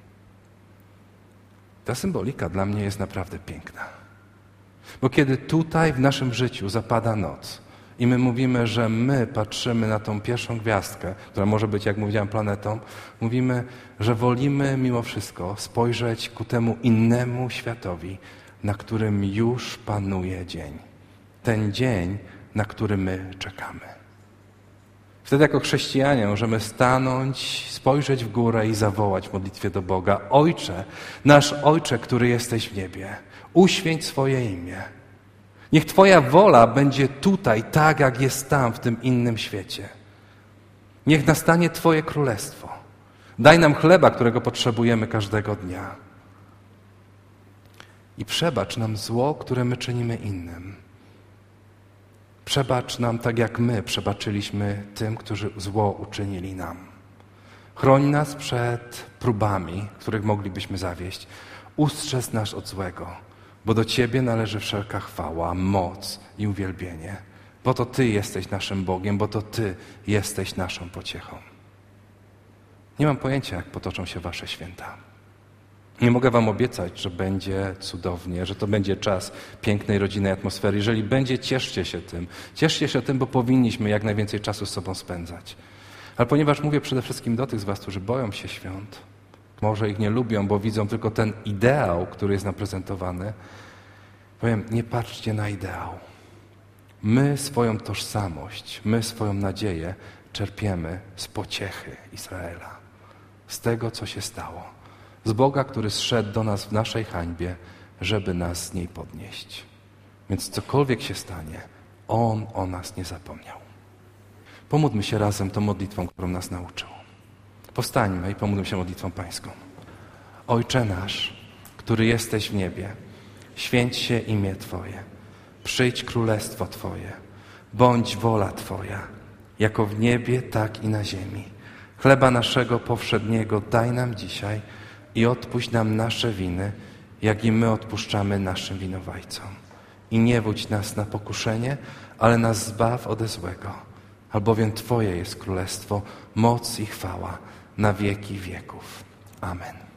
Speaker 1: Ta symbolika dla mnie jest naprawdę piękna. Bo kiedy tutaj w naszym życiu zapada noc i my mówimy, że my patrzymy na tą pierwszą gwiazdkę, która może być, jak mówiłem, planetą, mówimy, że wolimy mimo wszystko spojrzeć ku temu innemu światowi, na którym już panuje dzień. Ten dzień, na który my czekamy. Wtedy jako chrześcijanie możemy stanąć, spojrzeć w górę i zawołać w modlitwie do Boga: Ojcze, nasz Ojcze, który jesteś w niebie, uświęć swoje imię. Niech Twoja wola będzie tutaj, tak jak jest tam, w tym innym świecie. Niech nastanie Twoje królestwo. Daj nam chleba, którego potrzebujemy każdego dnia. I przebacz nam zło, które my czynimy innym. Przebacz nam tak, jak my przebaczyliśmy tym, którzy zło uczynili nam. Chroń nas przed próbami, których moglibyśmy zawieść. Ustrzeż nas od złego, bo do Ciebie należy wszelka chwała, moc i uwielbienie. Bo to Ty jesteś naszym Bogiem, bo to Ty jesteś naszą pociechą. Nie mam pojęcia, jak potoczą się Wasze święta. Nie mogę Wam obiecać, że będzie cudownie, że to będzie czas pięknej, rodzinnej atmosfery. Jeżeli będzie, cieszcie się tym. Cieszcie się tym, bo powinniśmy jak najwięcej czasu z sobą spędzać. Ale ponieważ mówię przede wszystkim do tych z Was, którzy boją się świąt, może ich nie lubią, bo widzą tylko ten ideał, który jest nam prezentowany, powiem, nie patrzcie na ideał. My swoją tożsamość, my swoją nadzieję czerpiemy z pociechy Izraela. Z tego, co się stało. Z Boga, który zszedł do nas w naszej hańbie, żeby nas z niej podnieść. Więc cokolwiek się stanie, On o nas nie zapomniał. Pomódlmy się razem tą modlitwą, którą nas nauczył. Powstańmy i pomódlmy się modlitwą pańską. Ojcze nasz, który jesteś w niebie, święć się imię Twoje. Przyjdź królestwo Twoje. Bądź wola Twoja, jako w niebie, tak i na ziemi. Chleba naszego powszedniego daj nam dzisiaj i odpuść nam nasze winy, jak i my odpuszczamy naszym winowajcom. I nie wódź nas na pokuszenie, ale nas zbaw ode złego. Albowiem Twoje jest królestwo, moc i chwała na wieki wieków. Amen.